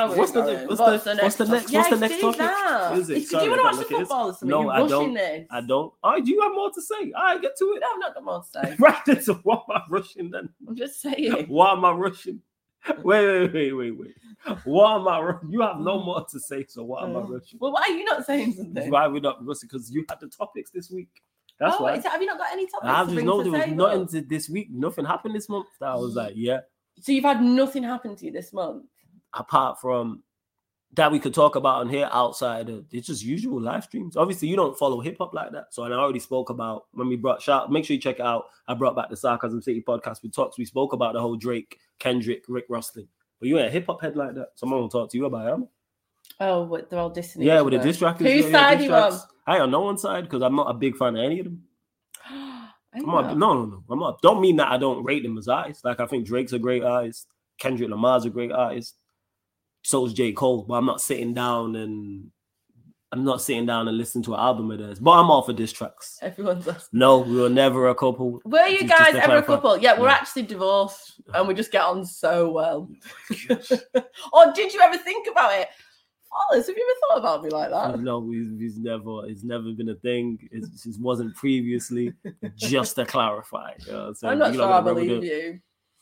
topic? Is it? Do you want to watch the football or something? No, I don't. This. I don't. Oh, do you have more to say? All right, get to it. No, I've not got more to say. Right, then, so what am I rushing then? I'm just saying. Why am I rushing? Wait. What am I rushing? You have no more to say, so what am I rushing? Well, why are you not saying something? Why are we not rushing? Because you had the topics this week. That's why. Have you not got any topics? I just know there was nothing this week. Nothing happened this month. That I was like, yeah. So you've had nothing happen to you this month? Apart from that we could talk about on here outside of it's just usual live streams. Obviously, you don't follow hip-hop like that. So I already spoke about when we make sure you check it out. I brought back the Sarcasm City podcast with Talks. We spoke about the whole Drake, Kendrick, Rick Ross thing. But you ain't a hip-hop head like that. Someone will talk to you about him. Oh, what, they're all dissing. Yeah, with the diss track. Whose side you on? I ain't on no one's side because I'm not a big fan of any of them. No. I'm not. Don't mean that I don't rate them as artists. Like, I think Drake's a great artist. Kendrick Lamar's a great artist. So is J. Cole. But I'm not sitting down and listening to an album of theirs. But I'm all for diss tracks. Everyone's asking. No, we were never a couple. Were you guys ever a couple? Yeah, we're actually divorced and we just get on so well. Or did you ever think about it? Wallace, have you ever thought about me like that? No, it's never been a thing. It just wasn't previously. Just to clarify. So I'm not sure I believe you.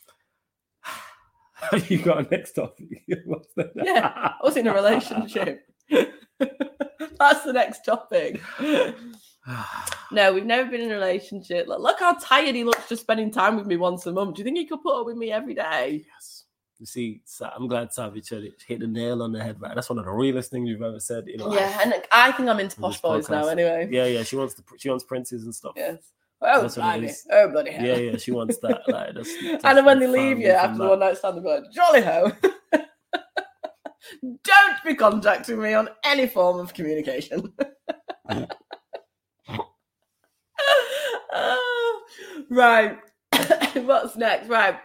You got a next topic? Yeah, I was in a relationship. That's the next topic. No, we've never been in a relationship. Look how tired he looks just spending time with me once a month. Do you think he could put up with me every day? Yes. You see, I'm glad Savage hit the nail on the head, right? That's one of the realest things you've ever said. Yeah, and I think I'm into posh boys now anyway. Yeah, she wants princes and stuff. Yes. Oh, bloody hell. Yeah, she wants that. Like, that's and then when they leave you after the one night stand, they're like, jolly ho. Don't be contacting me on any form of communication. Right. What's next? Right.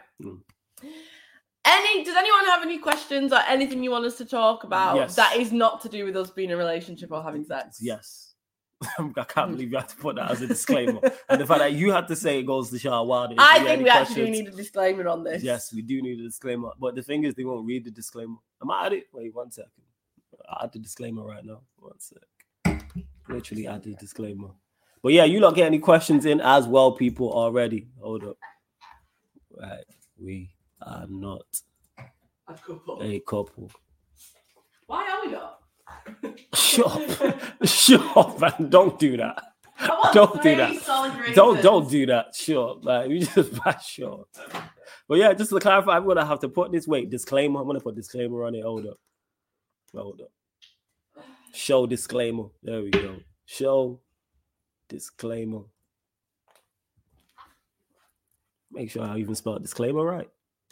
Does anyone have any questions or anything you want us to talk about that is not to do with us being in a relationship or having sex? Yes. I can't believe you had to put that as a disclaimer. And the fact that you had to say it goes to show wild. I think we actually do need a disclaimer on this. Yes, we do need a disclaimer. But the thing is, they won't read the disclaimer. Am I at it? Wait 1 second. I add the disclaimer right now. 1 sec. Literally add the disclaimer. But yeah, you lot get any questions in as well, people, already. Hold up. Right. We are not a couple. A couple. Why are we not? Shut up, man. Don't do that. Don't do that. Don't do that. Sure, man. You just bash short. But yeah, just to clarify, I'm gonna have to put this disclaimer. I'm gonna put disclaimer on it. Hold up. Show disclaimer. There we go. Show disclaimer. Make sure I even spell disclaimer right.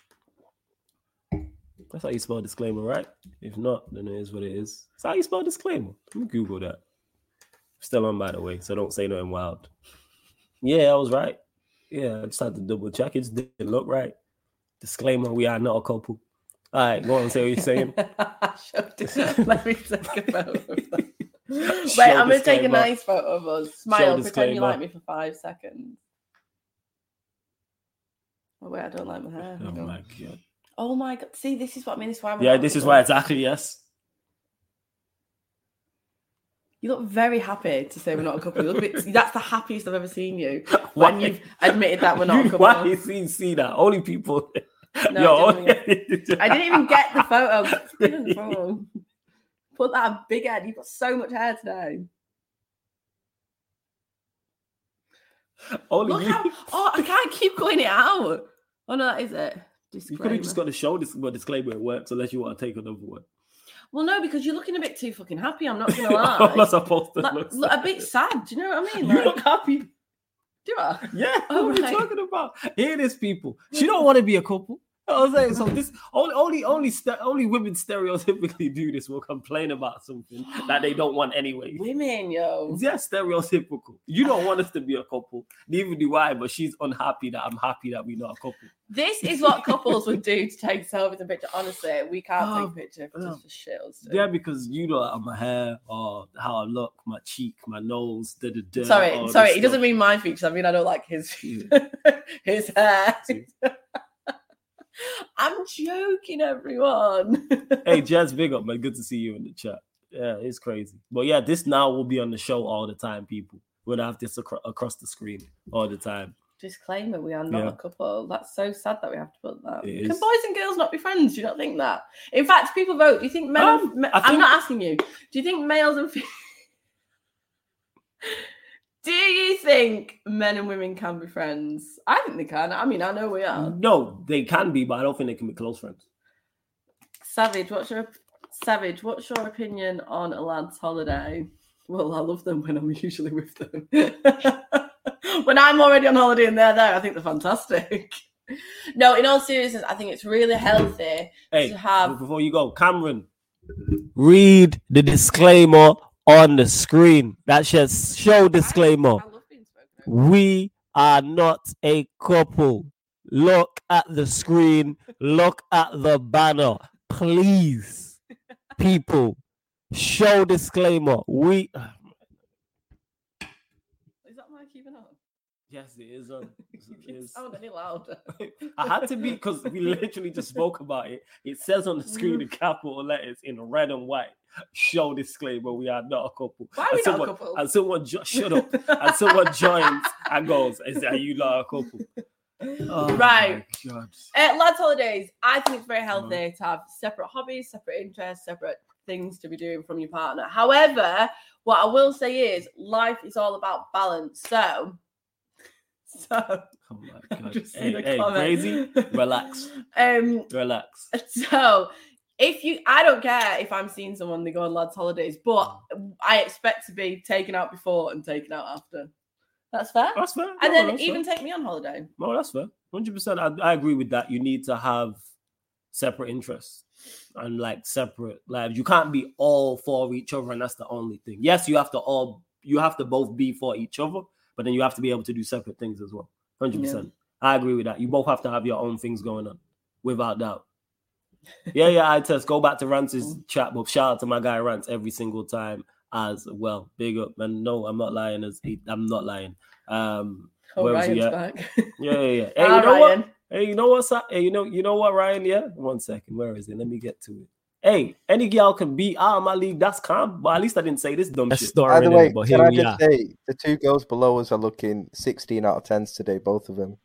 That's how you spell disclaimer, right? If not, then it is what it is. That's how you spell disclaimer. Let me Google that. Still on, by the way, so don't say nothing wild. Yeah, I was right. Yeah, I just had to double check. It just didn't look right. Disclaimer, we are not a couple. All right, go on and say what you're saying. Let me take a photo of that. Wait, I'm going to take a nice photo of us. Smile, pretend you like me for 5 seconds. Oh, wait, I don't like my hair. Oh, my God. Oh, my God. See, this is what I mean. This is why this is why, exactly, yes. You look very happy to say we're not a couple. You look a bit, that's the happiest I've ever seen you. When you've admitted that we're not a couple. Why you see that? Only people... No, I didn't even get the photo. Put that big head. You've got so much hair today. Only I can't keep going it out. Oh no, that is it. Disclaimer. You could have just got to show this disclaimer it works unless you want to take another one. Well, no, because you're looking a bit too fucking happy. I'm not gonna lie. I'm not supposed to look a bit sad. Do you know what I mean? You look happy. Do I? Yeah. What are you talking about? Here it is, people. She don't want to be a couple. You know what I'm saying? So this only women stereotypically do this. Will complain about something that they don't want anyway. Women, yo. Yeah, stereotypical. You don't want us to be a couple. Neither do I, but she's unhappy that I'm happy that we're not a couple. This is what couples would do to take selfies and picture. Honestly, we can't take a picture just for shit. Yeah, because you know like, my hair or how I look, my cheek, my nose, Sorry, it doesn't mean my features. I mean I don't like his his hair. I'm joking, everyone. Hey, Jazz, big up, man. Good to see you in the chat. Yeah, it's crazy. But yeah, this now will be on the show all the time, people. We're going to have this across the screen all the time. Disclaimer, we are not a couple. That's so sad that we have to put that. Can boys and girls not be friends? Do you not think that? In fact, people vote. Do you think men... I'm not asking you. Do you think males and females... Do you think men and women can be friends? I think they can. I mean, I know we are. No, they can be, but I don't think they can be close friends. Savage, what's your opinion on a lad's holiday? Well, I love them when I'm usually with them. When I'm already on holiday and they're there, I think they're fantastic. No, in all seriousness, I think it's really healthy to have... Before you go, Cameron, read the disclaimer on the screen. That says show disclaimer. I love being spoken over. We are not a couple. Look at the screen. Look at the banner. Please, people, show disclaimer. Is that mic even on? Yes, it is on. It is. Oh, any louder. I had to be because we literally just spoke about it. It says on the screen in capital letters in red and white. Show disclaimer, we are not a couple. Why are we not a couple? And someone shut up. And someone joins and goes, are you not a couple? Oh, right. Lads holidays. I think it's very healthy to have separate hobbies, separate interests, separate things to be doing from your partner. However, what I will say is life is all about balance. So oh my God. Hey, crazy. Relax. Relax. So I don't care if I'm seeing someone they go on lads holidays, but I expect to be taken out before and taken out after. That's fair. That's fair. And then even take me on holiday. No, that's fair. 100%. I agree with that. You need to have separate interests and like separate lives. You can't be all for each other, and that's the only thing. Yes, you have to both be for each other, but then you have to be able to do separate things as well. 100%. Yeah. I agree with that. You both have to have your own things going on, without doubt. I test. Go back to Rance's chat, but shout out to my guy Rance every single time as well. Big up, man. No, I'm not lying. I'm not lying. Where was he at? Back. Yeah. Hey, you know Ryan. What? Hey, you know what's up? Hey, you know what, Ryan? Yeah. 1 second. Where is it? Let me get to it. Hey, any girl can be out of my league. That's calm. But at least I didn't say this dumb shit. By the way, can I just say the two girls below us are looking 16 out of 10s today, both of them.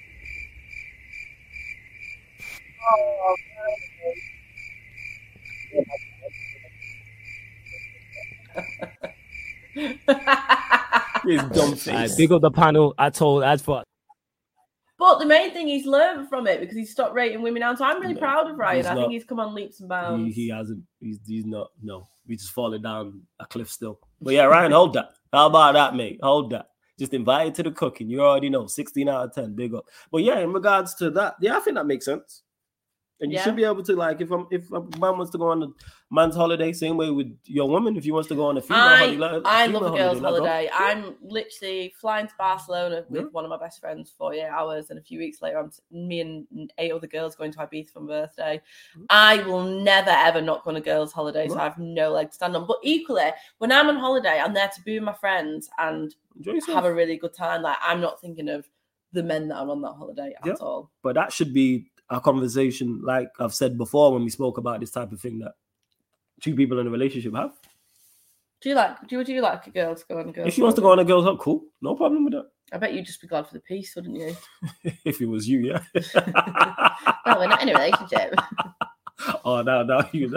His dumb face. Big up the panel. I told as for. But the main thing, he's learned from it because he's stopped rating women down. So I'm really proud of Ryan. I think he's come on leaps and bounds. He hasn't. He's not. No, we just falling down a cliff still. But yeah, Ryan, hold that. How about that, mate? Hold that. Just invited to the cooking. You already know. 16 out of 10. Big up. But yeah, in regards to that, yeah, I think that makes sense. And you should be able to, like, if a man wants to go on a man's holiday, same way with your woman, if he wants to go on a female holiday. I love a girl's holiday. I'm literally flying to Barcelona with one of my best friends for 48 hours, and a few weeks later, me and 8 other girls going to Ibiza for my birthday. I will never, ever not go on a girl's holiday, so I have no leg to stand on. But equally, when I'm on holiday, I'm there to be with my friends and have a really good time. Like, I'm not thinking of the men that are on that holiday at all. But that should be a conversation, like I've said before when we spoke about this type of thing that two people in a relationship have. Would you like a girl to go on a girl's If she wants to go on a girl's holiday, cool. No problem with that. I bet you'd just be glad for the peace, wouldn't you? If it was you, yeah. No, we're not in a relationship. Oh, no, you.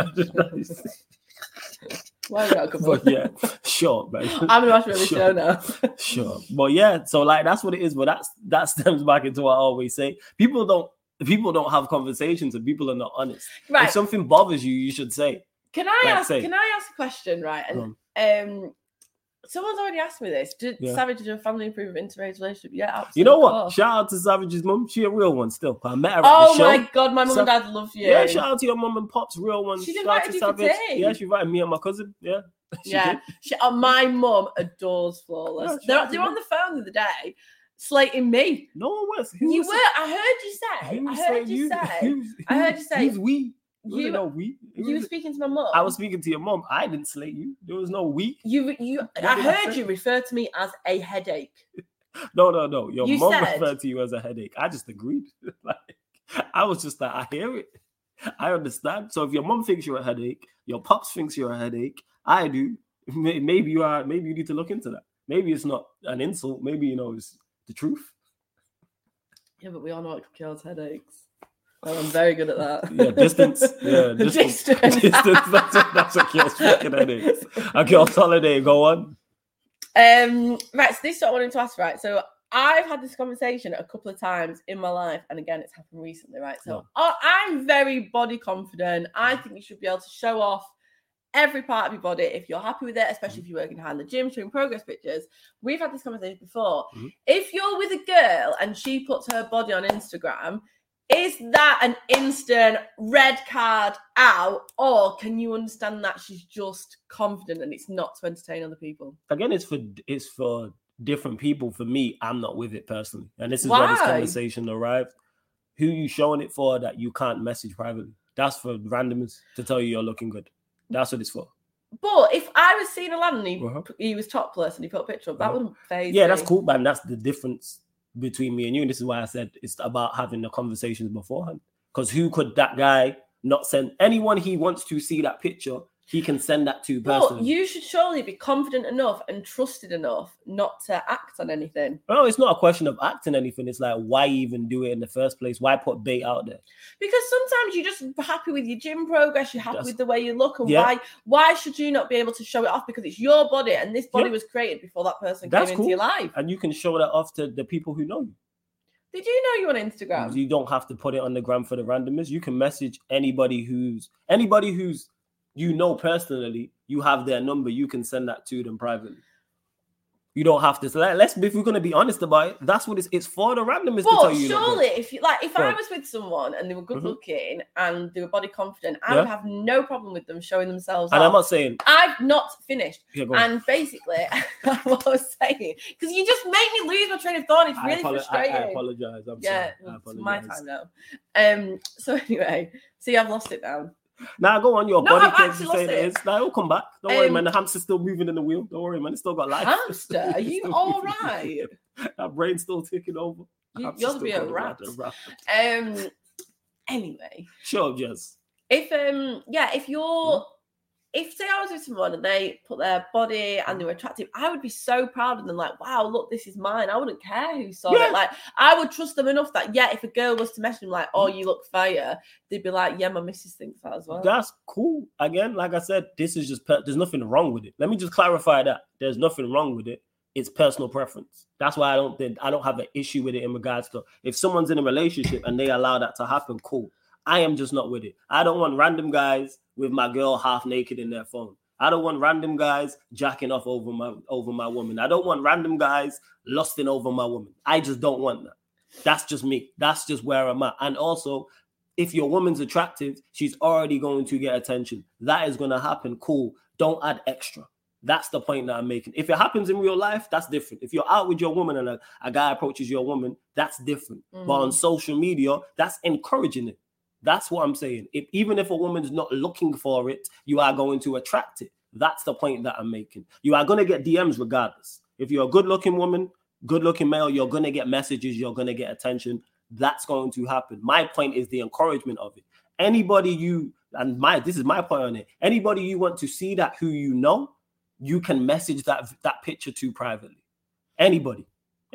Why are we not a couple? But yeah, sure, man. I'm gonna watch the show now. Sure, but yeah, so like that's what it is. But that stems back into what I always say: people don't have conversations, and people are not honest. Right. If something bothers you, you should say. Can I ask a question? Right, and someone's already asked me this. Did Savage do a family improvement interracial relationship? Yeah, absolutely. You know what? Shout out to Savage's mum. She a real one still. I met her at the show. Oh my god, my mum and dad love you. Yeah, shout out to your mum and pops, real ones. She invited you for tea. Yeah, she invited me and my cousin. Yeah. My mum adores Flawless. Yeah, they were on the phone the other day, slating me. No one was. You were. I heard you say. Who's we? You were speaking to my mum. I was speaking to your mum. I didn't slate you. There was no we. I heard you refer to me as a headache. No. Your mum referred to you as a headache. I just agreed. I was just like, I hear it. I understand. So if your mum thinks you're a headache, your pops thinks you're a headache, I do. Maybe you are. Maybe you need to look into that. Maybe it's not an insult. Maybe it's the truth. Yeah, but we all know what kills headaches. Well, I'm very good at that. Yeah, distance. Yeah, distance. That's what kills fucking headaches. A girl's holiday. Go on. Right. So this is what I wanted to ask. Right. So I've had this conversation a couple of times in my life, and again, it's happened recently. Right. So I'm very body confident. I think you should be able to show off every part of your body if you're happy with it, especially if you're working hard in the gym, showing progress pictures. We've had this conversation before. Mm-hmm. If you're with a girl and she puts her body on Instagram, is that an instant red card out, or can you understand that she's just confident and it's not to entertain other people? Again, it's for different people. For me, I'm not with it personally, and this is where this conversation arrived. Who you showing it for that you can't message privately? That's for randomers to tell you you're looking good. That's what it's for. But if I was seeing a lad and he was topless and he put a picture up, that wouldn't faze me. Yeah, that's cool, man. That's the difference between me and you. And this is why I said it's about having the conversations beforehand. Because who could that guy not send? Anyone he wants to see that picture, he can send that to personally. But you should surely be confident enough and trusted enough not to act on anything. No, it's not a question of acting anything. It's like, why even do it in the first place? Why put bait out there? Because sometimes you're just happy with your gym progress. You're happy with the way you look. And why should you not be able to show it off? Because it's your body, and this body was created before that person came into your life. And you can show that off to the people who know you. They do know you on Instagram. You don't have to put it on the gram for the randomers. You can message anybody who's personally, you have their number, you can send that to them privately. You don't have to. So if we're going to be honest about it, that's what it's for the randomers to tell you. Surely, if I was with someone and they were good looking and they were body confident, I would have no problem with them showing themselves. And off. I'm not saying I've not finished. And basically, what I was saying, because you just make me lose my train of thought. It's really frustrating. I apologize. I'm sorry. It's my time now. So anyway, see, I've lost it now. Now go on, your body keeps saying it is. Now it'll come back. Don't worry, man. The hamster's still moving in the wheel. Don't worry, man. It's still got life. Hamster? Are you all right? That brain's still ticking over. You'll be a rat. Anyway. Sure, Jess. If say I was with someone and they put their body and they were attractive, I would be so proud of them. Like, wow, look, this is mine. I wouldn't care who saw it. Like, I would trust them enough that, if a girl was to message them like, oh, you look fire, they'd be like, yeah, my missus thinks that as well. That's cool. Again, like I said, this is just, there's nothing wrong with it. Let me just clarify that. There's nothing wrong with it. It's personal preference. That's why I don't have an issue with it in regards to if someone's in a relationship and they allow that to happen, cool. I am just not with it. I don't want random guys with my girl half naked in their phone. I don't want random guys jacking off over my woman. I don't want random guys lusting over my woman. I just don't want that. That's just me. That's just where I'm at. And also, if your woman's attractive, she's already going to get attention. That is going to happen. Cool. Don't add extra. That's the point that I'm making. If it happens in real life, that's different. If you're out with your woman and a guy approaches your woman, that's different. Mm-hmm. But on social media, that's encouraging it. That's what I'm saying. Even if a woman's not looking for it, you are going to attract it. That's the point that I'm making. You are going to get DMs regardless. If you're a good-looking woman, good-looking male, you're going to get messages, you're going to get attention. That's going to happen. My point is the encouragement of it. This is my point on it. Anybody you want to see that who you know, you can message that picture to privately. Anybody.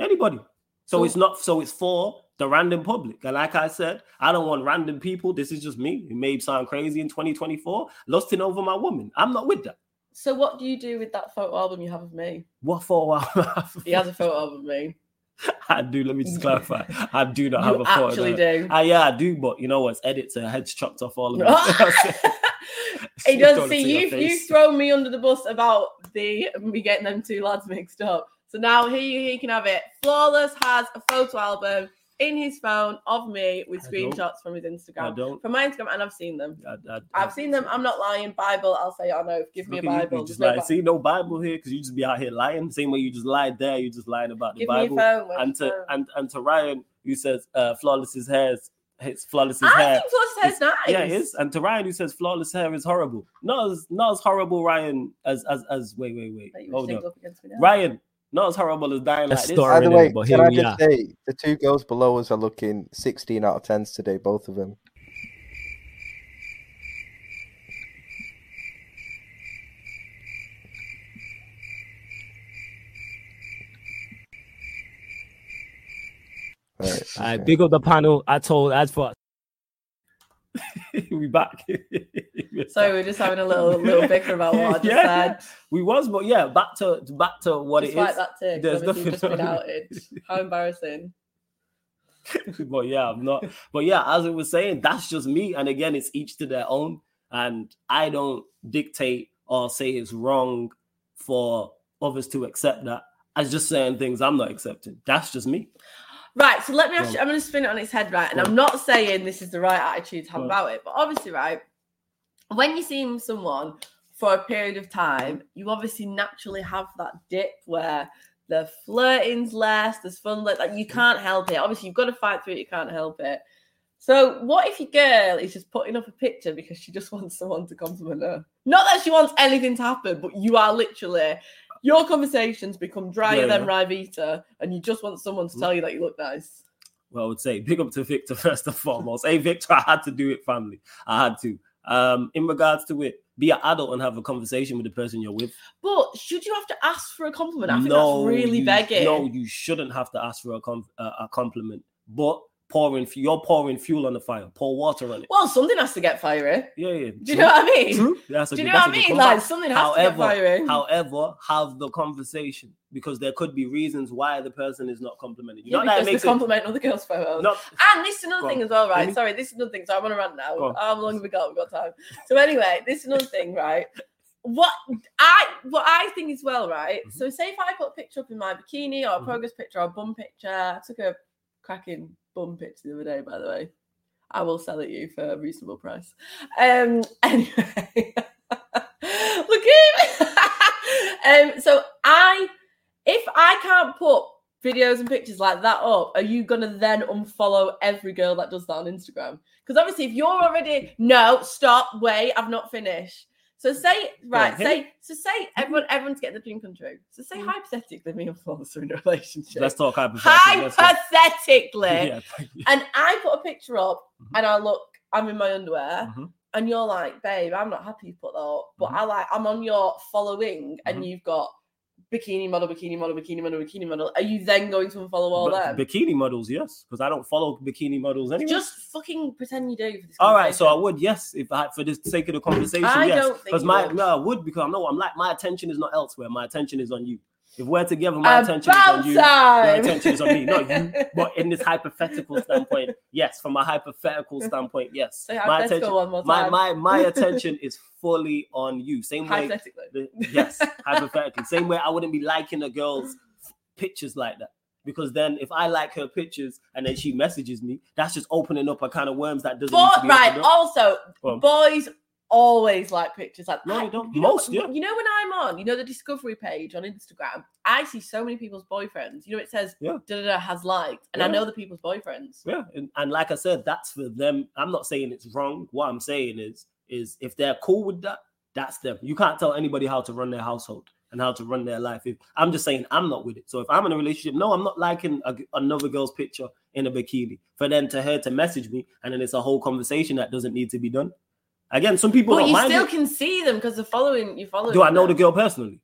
So it's for the random public. And like I said, I don't want random people. This is just me. It may sound crazy in 2024, lusting over my woman. I'm not with that. So what do you do with that photo album you have of me? What photo album? He has a photo album of me. I do. Let me just clarify. I do not have a photo. You actually do. Yeah, I do. But you know what? It's edits. Head's chopped off all of it. It does see you throw me under the bus about me getting them two lads mixed up. So now he can have it. Flawless has a photo album in his phone of me with screenshots from his Instagram. From my Instagram, and I've seen them. I've seen them. I'm not lying. Bible, I'll say, oh no, give me a Bible. See, no Bible here because you just be out here lying. Same way you just lied there, you just lying about the Bible. Me a phone. And to Ryan, who says Flawless's hair. I think Flawless hair is nice. Yeah, it is. And to Ryan, who says flawless hair is horrible. Not as horrible, Ryan, as wait. Hold on. Ryan, not as horrible as dying like this. By the way, can I just say, the two girls below us are looking 16 out of 10s today, both of them. Right, big up the panel. As for we back. Sorry, we're just having a little bicker about what I just said. We was, but back to what just it like is. That too, there's nothing just been outed. How embarrassing. But I'm not. But as I was saying, that's just me. And again, it's each to their own. And I don't dictate or say it's wrong for others to accept that. I was just saying things I'm not accepting. That's just me. Right, so let me ask you, I'm going to spin it on its head, right? And I'm not saying this is the right attitude to have about it, but obviously, right, when you're seeing someone for a period of time, you obviously naturally have that dip where the flirting's less, there's fun, like you can't help it. Obviously, you've got to fight through it, you can't help it. So what if your girl is just putting up a picture because she just wants someone to compliment her? Not that she wants anything to happen, but you are literally... Your conversations become drier than Ryvita, and you just want someone to tell you that you look nice. Well, I would say big up to Victor first and foremost. Hey, Victor, I had to do it, family. I had to. In regards to it, be an adult and have a conversation with the person you're with. But should you have to ask for a compliment? I think that's really begging. No, you shouldn't have to ask for a compliment. But you're pouring fuel on the fire. Pour water on it. Well, something has to get fiery. Yeah. Do you know what I mean? True. Do you know what I mean? Like something has to get fiery. However, have the conversation because there could be reasons why the person is not complimenting you. Yeah, because they compliment other girls' photos. And this is another thing as well, right? Sorry, this is another thing. So I want to rant now. How long have we got? We've got time. So anyway, this is another thing, right? What I think as well, right? Mm-hmm. So say if I put a picture up in my bikini or a progress picture or a bum picture, I took a cracking bum picture the other day, by the way. I will sell it you for a reasonable price. Anyway, look at him. So if I can't put videos and pictures like that up, are you gonna then unfollow every girl that does that on Instagram? Because obviously, if you're already wait, I've not finished. So say everyone's getting the dream come true. So say hypothetically, me and Flawless are in a relationship. Let's talk hypothetically. Hypothetically. And I put a picture up and I'm in my underwear and you're like, babe, I'm not happy you put that up, but I'm on your following, and you've got bikini model, are you then going to unfollow all them? Bikini models, yes, because I don't follow bikini models anyway. Just fucking pretend you do for this. All right, so I would, yes, if I, for the sake of the conversation, I yes, don't think because I would, because I know I'm like, my attention is not elsewhere. My attention is on you. If we're together, my attention is on you. Your attention is on me, not you. But in this hypothetical standpoint, yes. From a hypothetical standpoint, yes. So my attention, one more time. my attention is fully on you. Same way. Hypothetically. Yes, hypothetically. Same way I wouldn't be liking a girl's pictures like that. Because then if I like her pictures and then she messages me, that's just opening up a can of worms that doesn't need to be opened up. Also, boys always like pictures like no, they don't. Most, yeah. You know, when I'm on, the discovery page on Instagram, I see so many people's boyfriends. It says has liked, and I know the people's boyfriends. Yeah, and like I said, that's for them. I'm not saying it's wrong. What I'm saying is if they're cool with that, that's them. You can't tell anybody how to run their household and how to run their life. I'm just saying I'm not with it. So if I'm in a relationship, no, I'm not liking another girl's picture in a bikini. For her to message me, and then it's a whole conversation that doesn't need to be done. Again, some people don't mind. But you still can see them because you follow. Do I know the girl personally?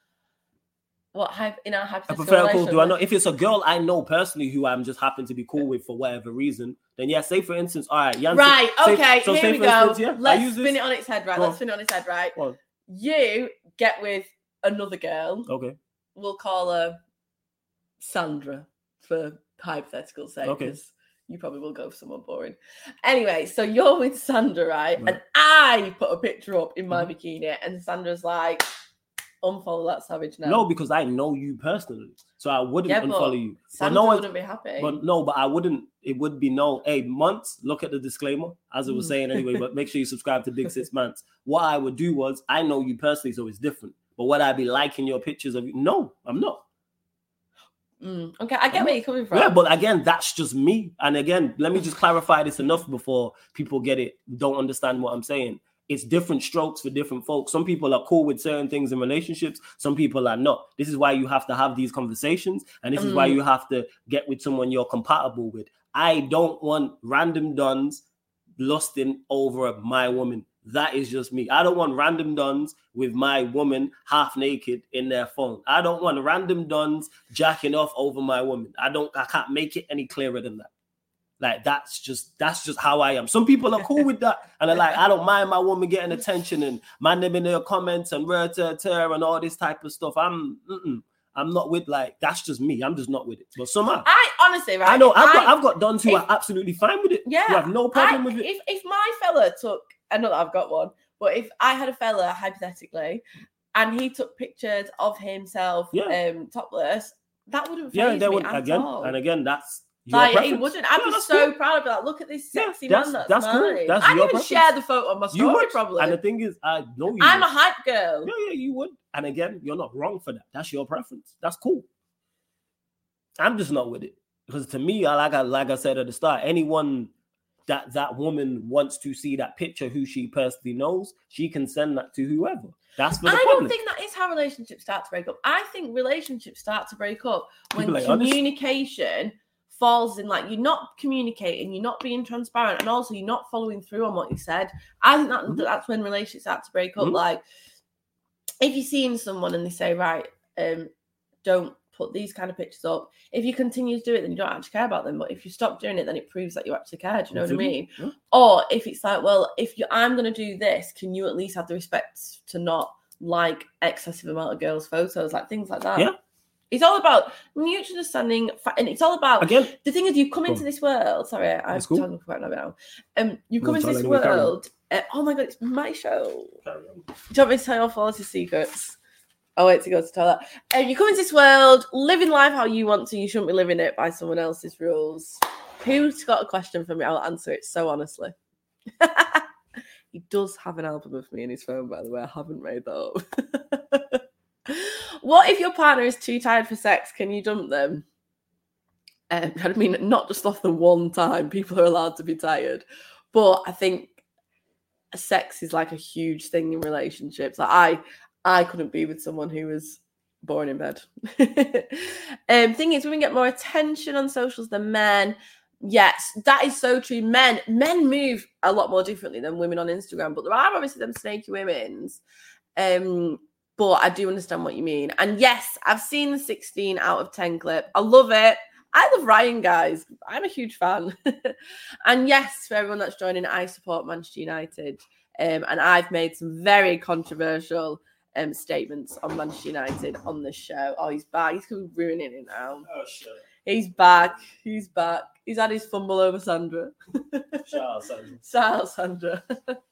What in our hypothetical relationship? Do I know if it's a girl I know personally who I'm just happen to be cool with for whatever reason? Then yeah, say for instance, all right, Yancy, right, okay, so here we go. Instance, Let's spin it on its head, right? Let's spin it on its head, right? You get with another girl. Okay. We'll call her Sandra for hypothetical sake. Okay. You probably will go for someone boring. Anyway, so you're with Sandra, right? And I put a picture up in my bikini, and Sandra's like, unfollow that savage now. No, because I know you personally. So I wouldn't unfollow you. Sandra wouldn't be happy. But I wouldn't. It would be months, look at the disclaimer, as I was saying anyway, but make sure you subscribe to Big Sis Months. What I would do was, I know you personally, so it's different. But would I be liking your pictures of you? No, I'm not. Okay, I get where you're coming from. Yeah, but again, that's just me. And again, let me just clarify this enough before people don't understand what I'm saying. It's different strokes for different folks. Some people are cool with certain things in relationships. Some people are not. This is why you have to have these conversations. And this is why you have to get with someone you're compatible with. I don't want random duns lusting over my woman. That is just me. I don't want random duns with my woman half naked in their phone. I don't want random duns jacking off over my woman. I can't make it any clearer than that. Like that's just how I am. Some people are cool with that, and they're like, I don't mind my woman getting attention and my name in their comments and and all this type of stuff. I'm not with that's just me. I'm just not with it. But somehow, I honestly, right? I know I've got duns who are absolutely fine with it. Yeah, who have no problem with it. If my fella took, I know that I've got one, but if I had a fella hypothetically, and he took pictures of himself, topless, that wouldn't faze me at all. And again, that's. He wouldn't. I'd be so proud of that. Look at this sexy man. That's mine. Cool. That's I'd even share the photo on my story, probably. And the thing is, I know you. I'm a hype girl. Yeah, you would. And again, you're not wrong for that. That's your preference. That's cool. I'm just not with it because to me, like I said at the start, anyone that woman wants to see that picture, who she personally knows, she can send that to whoever. That's for the public. I don't think that is how relationships start to break up. I think relationships start to break up when communication falls in, you're not communicating, you're not being transparent, and also you're not following through on what you said. I think that's when relationships start to break up. If you're seeing someone and they say, right, don't put these kind of pictures up, if you continue to do it, then you don't actually care about them. But if you stop doing it, then it proves that you actually care. Do you know what I mean? Yeah. Or if it's well, I'm going to do this, can you at least have the respect to not like excessive amount of girls' photos, things like that? Yeah. It's all about mutual understanding, and it's all about, again, the thing is, you come into this world. Sorry, I'm talking about now. You come into this world. Oh my God, it's my show. Do you want me to tell you all Flawless' secrets? Oh, wait to go to tell that. You come into this world, living life how you want to. You shouldn't be living it by someone else's rules. Who's got a question for me? I'll answer it so honestly. He does have an album of me in his phone, by the way. I haven't made that up. What if your partner is too tired for sex? Can you dump them? I mean, not just off the one time. People are allowed to be tired. But I think sex is a huge thing in relationships. I couldn't be with someone who was boring in bed. Thing is, women get more attention on socials than men. Yes, that is so true. Men move a lot more differently than women on Instagram, but there are obviously them snaky women's. But I do understand what you mean. And yes, I've seen the 16 out of 10 clip. I love it. I love Ryan, guys. I'm a huge fan. And yes, for everyone that's joining, I support Manchester United. And I've made some very controversial statements on Manchester United on this show. Oh, he's back. He's ruining it now. Oh, shit. He's back. He's back. He's had his fumble over Sandra. Shout out, Sandra. Shout out, Sandra.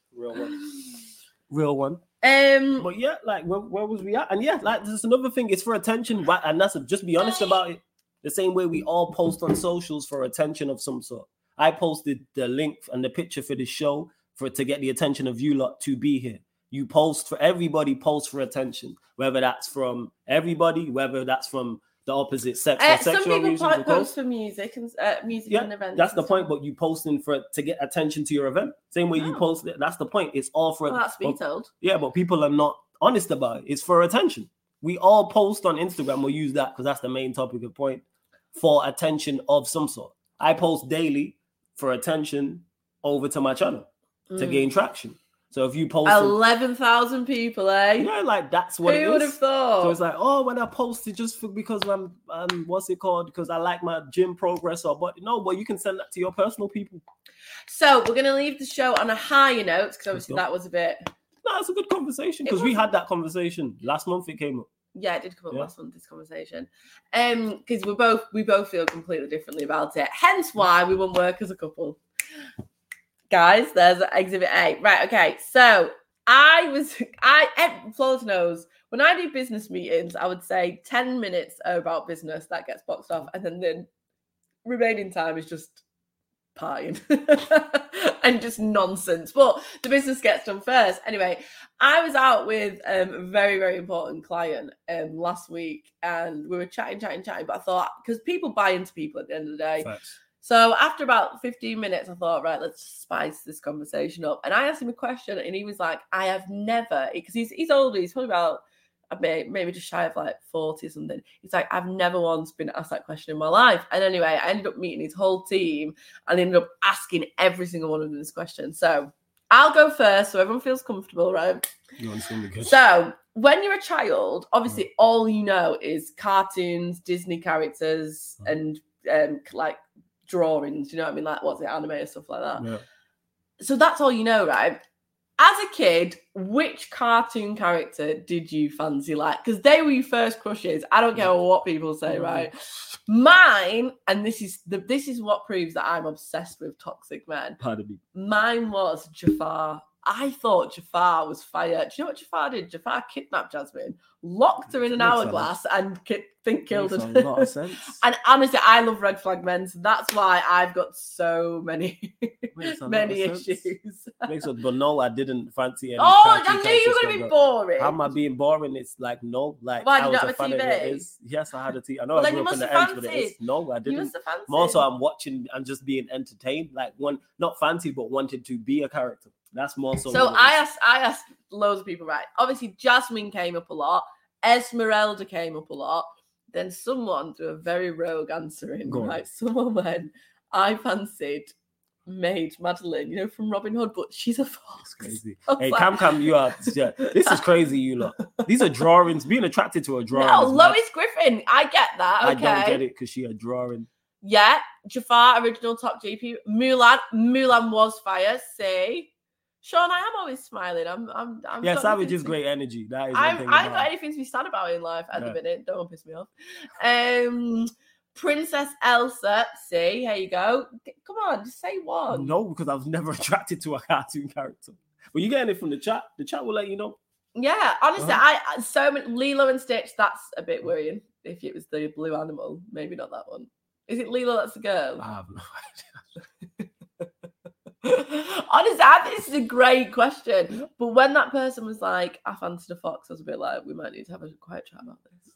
Real one. But yeah, like where was we at? And yeah, like there's another thing. It's for attention, and that's just be honest about it. The same way we all post on socials for attention of some sort. I posted the link and the picture for the show to get the attention of you lot to be here. You post for everybody. Post for attention, whether that's from everybody, whether that's from the opposite sex. Some people post for music and and events. That's the point. But you posting to get attention to your event. Same way you post it. That's the point. It's all for. Well, that's be told. Yeah, but people are not honest about it. It's for attention. We all post on Instagram. We'll use that because that's the main topic of point for attention of some sort. I post daily for attention over to my channel to gain traction. So if you post 11,000 people, eh? Yeah, like that's what it is. Who would have thought? So it's like, oh, when I posted just because I'm what's it called? Because I like my gym progress but you can send that to your personal people. So we're gonna leave the show on a higher note because obviously that was a bit. No, it's a good conversation because we had that conversation last month. It came up. Yeah, it did come up last month, this conversation. Because we both feel completely differently about it. Hence why we won't work as a couple. Guys, there's Exhibit A. Right, okay. So Flawless knows, when I do business meetings, I would say 10 minutes are about business. That gets boxed off. And then the remaining time is just partying and just nonsense. But the business gets done first. Anyway, I was out with a very, very important client last week, and we were chatting. But I thought, because people buy into people at the end of the day. Facts. So after about 15 minutes, I thought, right, let's spice this conversation up. And I asked him a question, and he was like, I have never, because he's older, he's probably about maybe just shy of like 40 or something. He's like, I've never once been asked that question in my life. And anyway, I ended up meeting his whole team and ended up asking every single one of them this question. So I'll go first so everyone feels comfortable, right? So when you're a child, obviously all you know is cartoons, Disney characters, and like drawings, you know what I mean? Like, what's it, anime or stuff like that. Yeah. So that's all you know, right? As a kid, which cartoon character did you fancy like? Because they were your first crushes. I don't care what people say, right? Mine, and this is what proves that I'm obsessed with toxic men. Pardon me. Mine was Jafar. I thought Jafar was fire. Do you know what Jafar did? Jafar kidnapped Jasmine, locked her in an hourglass, and killed her. Makes a lot of sense. And honestly, I love red flag men, so that's why I've got so many issues. But no, I didn't fancy any. Oh, I knew you were going to be boring. How am I being boring? It's like, no. Like, why, I was a fan of it. Yes, I had a TV. I know I grew up in the ends, but it is. No, I didn't. You must have fancied. More so, I'm watching and just being entertained. Like, not fancy, but wanted to be a character. That's more so. So I asked loads of people, right? Obviously, Jasmine came up a lot. Esmeralda came up a lot. Then someone threw a very rogue answer in, right? Someone went, I fancied Maid Madeline, from Robin Hood, but she's a fox. Crazy. Hey, like, Cam, you are. Yeah, this is crazy, you lot. These are drawings. Being attracted to a drawing. No, Lois Griffin. I get that. Okay. I don't get it because she a drawing. Yeah, Jafar, original top GP. Mulan was fire. See. Sean, I am always smiling. I'm yeah, Savage is great energy. That is I've got anything to be sad about in life at the minute. Don't piss me off. Princess Elsa. See, here you go. Come on, just say one. No, because I was never attracted to a cartoon character. But you getting it from the chat. The chat will let you know. Yeah, honestly, I so many Lilo and Stitch. That's a bit worrying. If it was the blue animal, maybe not that one. Is it Lilo? That's the girl. I have no idea. Honestly, I think this is a great question. But when that person was like, I fancied a fox, I was a bit like, we might need to have a quiet chat about this.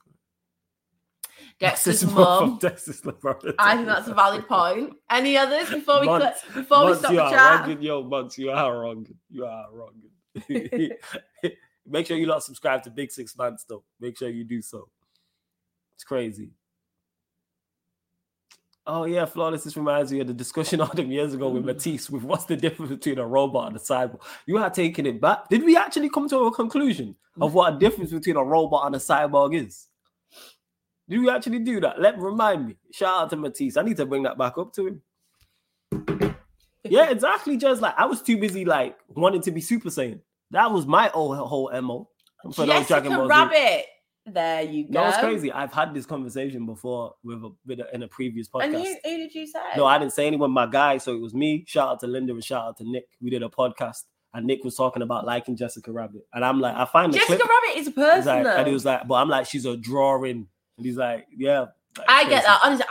Dexter's mum. I think that's a valid point. Any others before we stop the chat? Yo, Monts, you are wrong. You are wrong. Make sure you lot subscribe to Big Six Months, though. Make sure you do so. It's crazy. Oh yeah, Flawless. This reminds me of the discussion all them years ago with Matisse with what's the difference between a robot and a cyborg. You are taking it back. Did we actually come to a conclusion of what a difference between a robot and a cyborg is? Did we actually do that? Remind me. Shout out to Matisse. I need to bring that back up to him. Yeah, exactly. Just like I was too busy like wanting to be Super Saiyan. That was my whole MO. For those Dragon Ball Rabbit. There you go. No, it's crazy. I've had this conversation before in a previous podcast. And who did you say? No, I didn't say anyone. My guy. So it was me. Shout out to Linda and shout out to Nick. We did a podcast, and Nick was talking about liking Jessica Rabbit, and I'm like, I find Jessica Rabbit is a person, and he was like, but I'm like, she's a drawing, and he's like, yeah. Like, I get that. Honestly,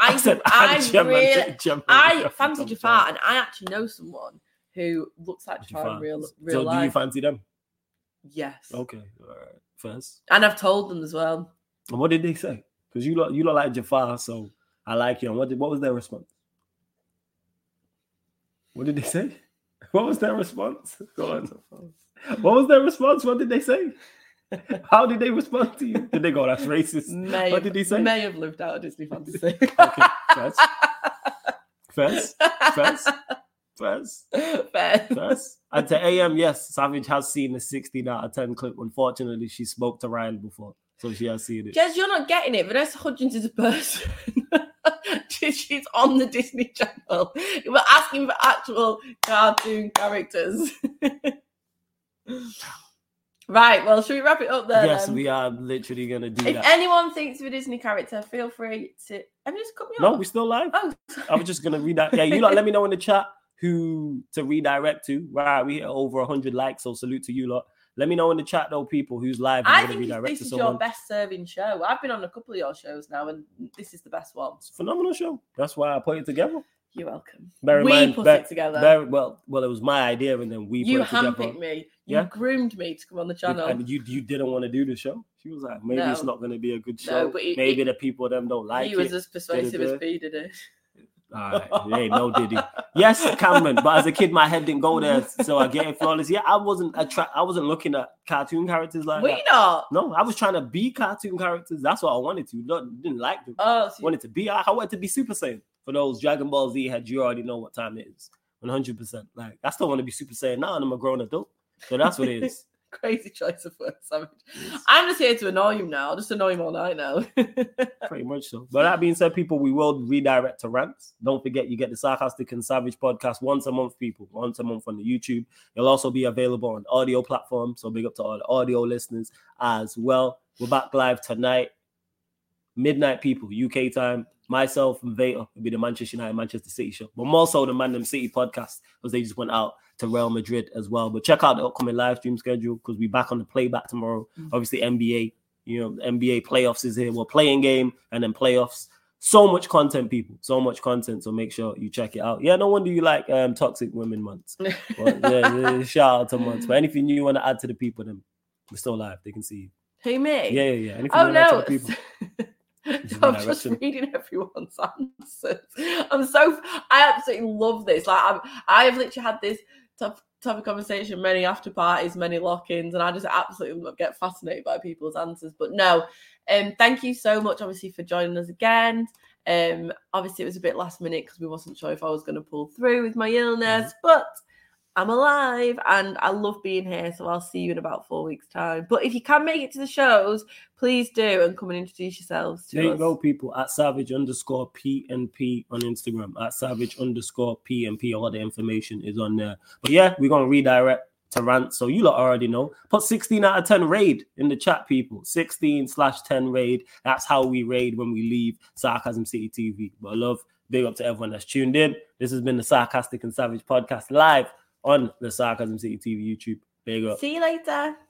I fancy Jafar, and I actually know someone who looks like Jafar in real so life. Do you fancy them? Yes. Okay. All right. First. And I've told them as well. And what did they say? Because you look like Jafar, so I like you. And what was their response? What did they say? What was their response? Go on. What was their response? What did they say? How did they respond to you? Did they go, that's racist? What did he say? May have lived out a Disney fantasy. Okay. First. And to AM, yes, Savage has seen the 16 out of 10 clip. Unfortunately, she spoke to Ryan before, so she has seen it. Jez, you're not getting it. Vanessa Hudgens is a person. She's on the Disney Channel. We're asking for actual cartoon characters. Right, well, should we wrap it up there? Yes, then? We are literally going to do that. If anyone thinks of a Disney character, feel free to... Have you just cut me off? No, we're still live. Oh. I was just going to read that. Yeah, you lot let me know in the chat who to redirect to. Right, we hit over 100 likes, so salute to you lot. Let me know in the chat, though, people, who's live. I think this is your best serving show. I've been on a couple of your shows now, and this is the best one. It's a phenomenal show. That's why I put it together. You're welcome. We put it together. Well, it was my idea, and then we put it together. You handpicked me. You groomed me to come on the channel. And you didn't want to do the show? She was like, maybe it's not going to be a good show. No, but maybe the people them don't like it. He was as persuasive as B, did it? All right. Hey, no did he? Yes, Cameron. But as a kid, my head didn't go there, so I get it flawless. Yeah, I wasn't looking at cartoon characters like that. Not? No, I was trying to be cartoon characters. That's what I wanted to. Didn't like them. Oh, so wanted to be. I wanted to be Super Saiyan. For those Dragon Ball Z heads, you already know what time it is. 100%. Like, I still want to be Super Saiyan now, and I'm a grown adult. So that's what it is. Crazy choice of words, Savage. Yes. I'm just here to annoy him now. I'll just annoy him all night now. Pretty much so. But that being said, people, we will redirect to rants. Don't forget, you get the Sarcastic and Savage podcast once a month, people. Once a month on the YouTube. It'll also be available on audio platforms. So big up to all the audio listeners as well. We're back live tonight. Midnight, people. UK time. Myself and Vader will be the Manchester United, Manchester City show. But more so the Man Them City podcast, because they just went out to Real Madrid as well. But check out the upcoming live stream schedule, because we're back on the playback tomorrow. Obviously, NBA, the NBA playoffs is here. We're playing game and then playoffs. So much content, people. So much content. So make sure you check it out. Yeah, no wonder you like Toxic Women months. But, yeah, shout out to months. But anything you want to add to the people, then we're still live. They can see you. Who, me? Yeah. Anything you want to add to the people? I'm just reading everyone's answers. I absolutely love this. Like I have literally had this type of conversation, many after parties, many lock-ins, and I just absolutely get fascinated by people's answers. But no, thank you so much, obviously, for joining us again. Obviously, it was a bit last minute because we wasn't sure if I was going to pull through with my illness, but I'm alive and I love being here, so I'll see you in about 4 weeks' time. But if you can make it to the shows, please do and come and introduce yourselves to us. There you go, people. At Savage_PNP on Instagram. At Savage_PNP. All the information is on there. But yeah, we're going to redirect to rant. So you lot already know. Put 16 out of 10 raid in the chat, people. 16/10 raid. That's how we raid when we leave Sarcasm City TV. But I love, big up to everyone that's tuned in. This has been the Sarcastic and Savage podcast live on the Sarcasm City TV YouTube. Big up. See you later.